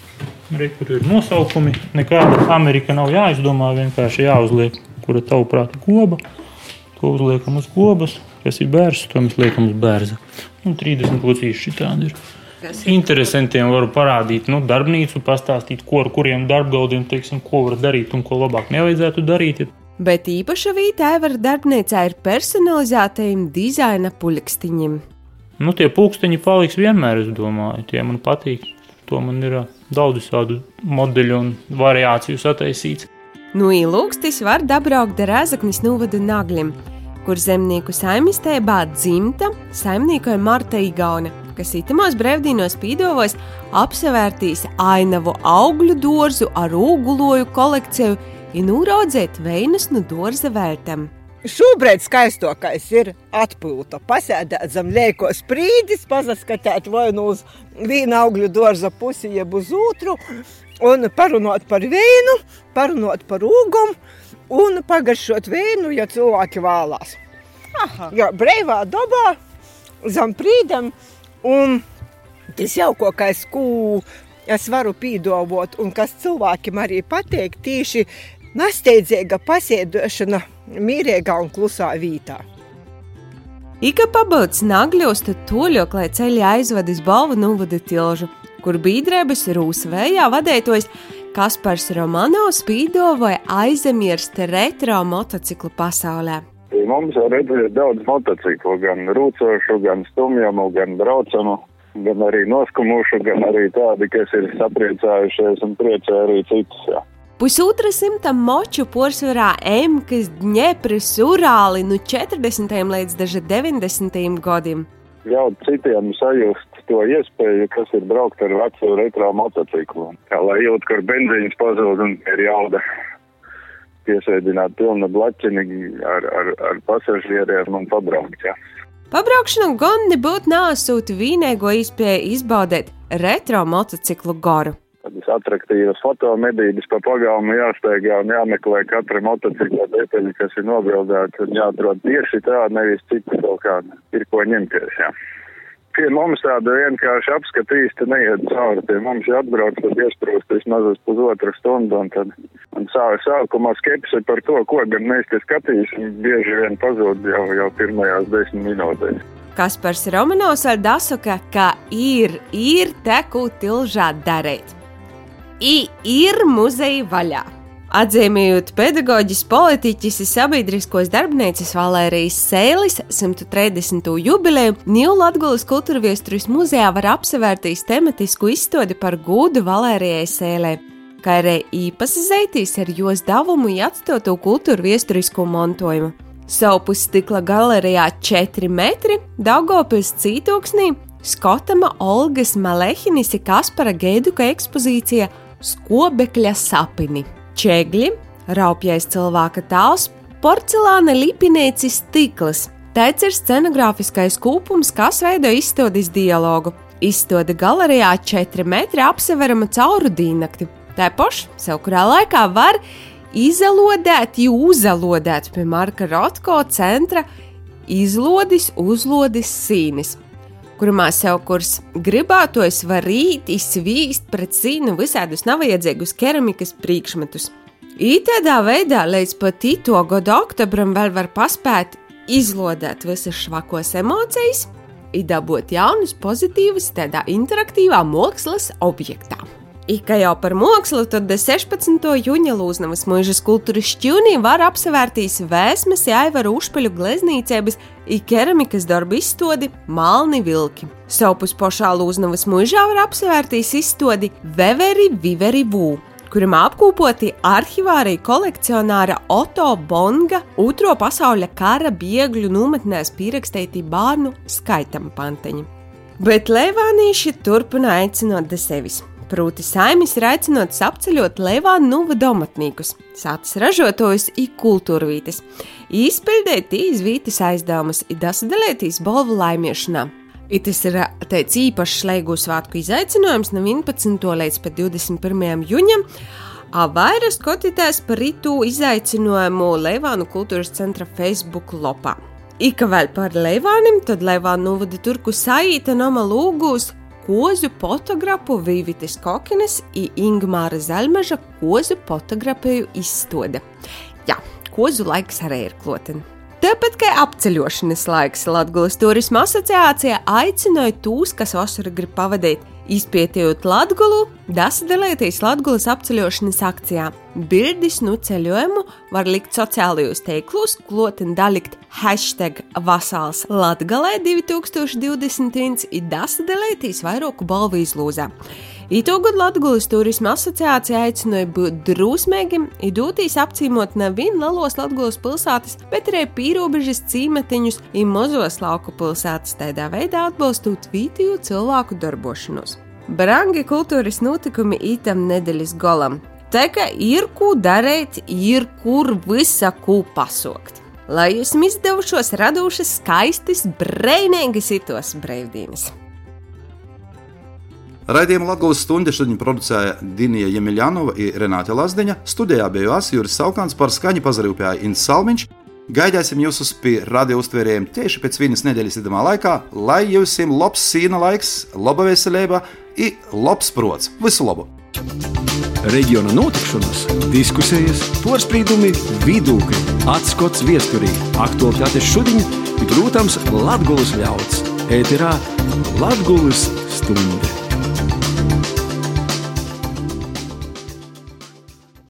[SPEAKER 7] nosaukumi. Nekāda Amerika nav jāizdomā, vienkārši jāuzliek, kura tavuprāt goba. To uzliekam uz gobas, kas ir bērns, to mēs liekam uz bērza. 30 locīši šitādi ir. Interesantiem varu parādīt darbnīcu, pastāstīt, ar kuriem darbgaudiem, ko var darīt un ko labāk nevajadzētu darīt.
[SPEAKER 6] Bet īpaša vītā var darbnīcā ir personalizētajiem dizaina pulikstiņiem.
[SPEAKER 7] Tie pulksteņi paliks vienmēr, es domāju, tie man patīk. To man ir daudz visādu modeļu un variāciju sataisīts.
[SPEAKER 6] Ilūgstis var dabraukt ar Rēzaknis novada Naglim, kur zemnieku saimistībā dzimta saimniekoja Marta Igaune, kas itamās brevdīnos pīdovos apsevērtīs ainavu augļu dārzu ar ūguloju kolekciju un nūraudzēt veinas no dārza vērtam.
[SPEAKER 8] Šobrīd skaistokais ir atpūta. Pasēdēt zem lieko sprīdis, pazaskatēt vai uz vienu augļu dārza pusi, jeb uz otru, un parunot par vīnu, parunot par ūgumu un pagaršot vīnu, ja cilvēki vēlās. Jā, breivā dabā, zem prīdam, un tas jaukokais, ko es varu pīdovot un kas cilvēkiem arī patīk, tīši nesteidzīga pasēdošana mīrīgā un klusā vītā.
[SPEAKER 6] Ika pabauds Nagļos, tad toļok, lai ceļi aizvadis Balvu novada tilžu, kur bīdrēbas Rūsvējā vadētojs Kaspars Romanovs pīdovoja aizmirst retro motociklu pasaulē.
[SPEAKER 9] Mums var redzēt daudz motociklu, gan rūcošu, gan stumjamu, gan braucamu, gan arī noskumušu, gan arī tādi, kas ir sapriecājušies un priecē arī citus. Jā.
[SPEAKER 6] 150 moču porsvarā Emkas, Dņepris, Urāli 40. līdz daži 90. gadiem.
[SPEAKER 9] Ļaut citiem sajust to iespēju, kas ir braukt ar vecu retro motociklu. Kā lai jūt, kur benzīns pazūd un ir jauda piesēdināt pilnu blaķini ar pasažieriem un pabraukt. Jā.
[SPEAKER 6] Pabraukšanu gan nebūtu nāsūti vienīgo iespēju izbaudēt retro motociklu garu.
[SPEAKER 9] Tādas atraktīvas fotomedības pa pagalmu jāsteigā un jāmeklē katra motocikla detaļa, kas ir nobildēta un jāatrod tieši tā, nevis citu kaut kāda ir ko ņemties, jā. Pie mums tāda vienkārši apskatīsta neiet cauri, pie mums jāatbrauc, tad iesprūst vismaz uz pusotru stundu un tad sākumā skepse par to, ko gan mēs te skatīsim, bieži vien pazūd jau pirmajās 10 minūtēs.
[SPEAKER 6] Kaspars Romanovs var dasaka, ka ir te, ko tilžā darīt. Ir muzeja vaļā. Atzīmējot pedagoģis, politiķis un sabiedriskos darbnīcas Valērijas Sēlis 130. jubileju, Latgulas kultūrviesturis muzejā var apsevērtīs tematisku izstādi par gūdu Valērijai Sēlē, kā arī īpasazeitīs ar jos davumu atstotu kultūrviesturisko montojumu. Savpus stikla galerijā 4 metri Daugavpils Cītūksnī skotama Olgas Malehinis un Kaspara Geiduka ekspozīcija Skobekļa sapini. Čegļi, raupjais cilvēka tēls, porcelāna lipinēcis stikls. Tāds ir scenogrāfiskais kūpums, kas veido izstādes dialogu. Izstāde galerijā 4 metri apseverama cauru dīnakti. Tāpaši, savu kurā laikā var izalodēt, uzalodēt pie Marka Rotko centra izlodis uzlodis sīnis, kurumā savkurs gribātojs var rīt izsvīst pret sīnu visādus navajadzīgus keramikas priekšmetus. Tādā veidā līdz pat ito gada oktobram vēl var paspēt izlodēt visas švakos emocijas i dabūt jaunus pozitīvus tādā interaktīvā mākslas objektā. Kā jau par mākslu, tad 16. jūņa Lūznavas muižas kultūras šķīvnī var apsevērtīs Vēsmes Aivaru Ušpeļu gleznīcības i keramikas darbu izstodi Malni vilki. Savpus pošā Lūznavas muižā var apsevērtīs izstodi Veveri Viveri Vū, kurumā apkūpoti arhivārija kolekcionāra Oto Bonga Otro pasauļa kara biegļu nometnēs pierakstītī bārnu skaitam panteņi. Bet leivānīši turpina aicinot de sevis. Proti saimis ir aicinots apceļot Leivānu novada amatnīkus, sātas ražotājus i kultūrvītes, izpildēt izvītes aizdevumus i dasadalētīs balvu laimiešanā. Tas ir tāds īpašs Leigu svātku izaicinājums no 11. līdz pat 21. jūņam, vairāk skotitēs par itu izaicinājumu Leivānu kultūras centra Facebook lopā. Ka vēl par Leivānim, tad Leivānu novada turku saīta nama lūgūs kozu fotografu Vīvitis Kokinis i Ingmāra Zaļmeža kozu fotografēju izstoda. Jā, kozu laiks arī ir kloten. Tāpat kā apceļošanas laiks, Latgulas turisma asociācija aicināja tūs, kas vasaru grib pavadīt, izpētījot Latgulu, dasadalēties Latgulas apceļošanas akcijā. Bildis no ceļojumu var likt sociālajos teiklus, kloten dalikt #Vasals Latgalē 2021 i dasadalēties vairoku balvu izlūzā. Itogad Latgulas turisma asociācija aicināja būt drūsmīgiem i dūtīs apcīmot nevien lielos Latgulas pilsētas, bet arī pīrobežas cīmetiņus i mozos lauku pilsētas, tādā veidā atbalstot vietējo cilvēku darbošanos. Brangi kultūras notikumi itam nedēļas golam. Tā kā ir ko darīt, ir kur visa ko pasokt. Lai jūs izdevušos radošas, skaistas, breinīgas itos brīvdienas.
[SPEAKER 2] Raidījumu Latgulas stunda šodien producēja Dinija Jemiljanova i Renāte Lazdeņa, studijā biju Juris Saukāns, par skaņu pazarūpēja Inns Salmiņš. Gaidāsim jūs pie radio uztvērējiem tieši pēc vienas nedēļas idamā laikā, lai jūsim labs sīna laiks, laba veselība i labs prots. Visu labu!
[SPEAKER 1] Reģiona notikšanas, diskusijas, porspīdumi, vidūkļi, atskots viesturī, aktualitātes šodien ir, protams, Latgulas ļauds. Ēterā Latgulas stunda.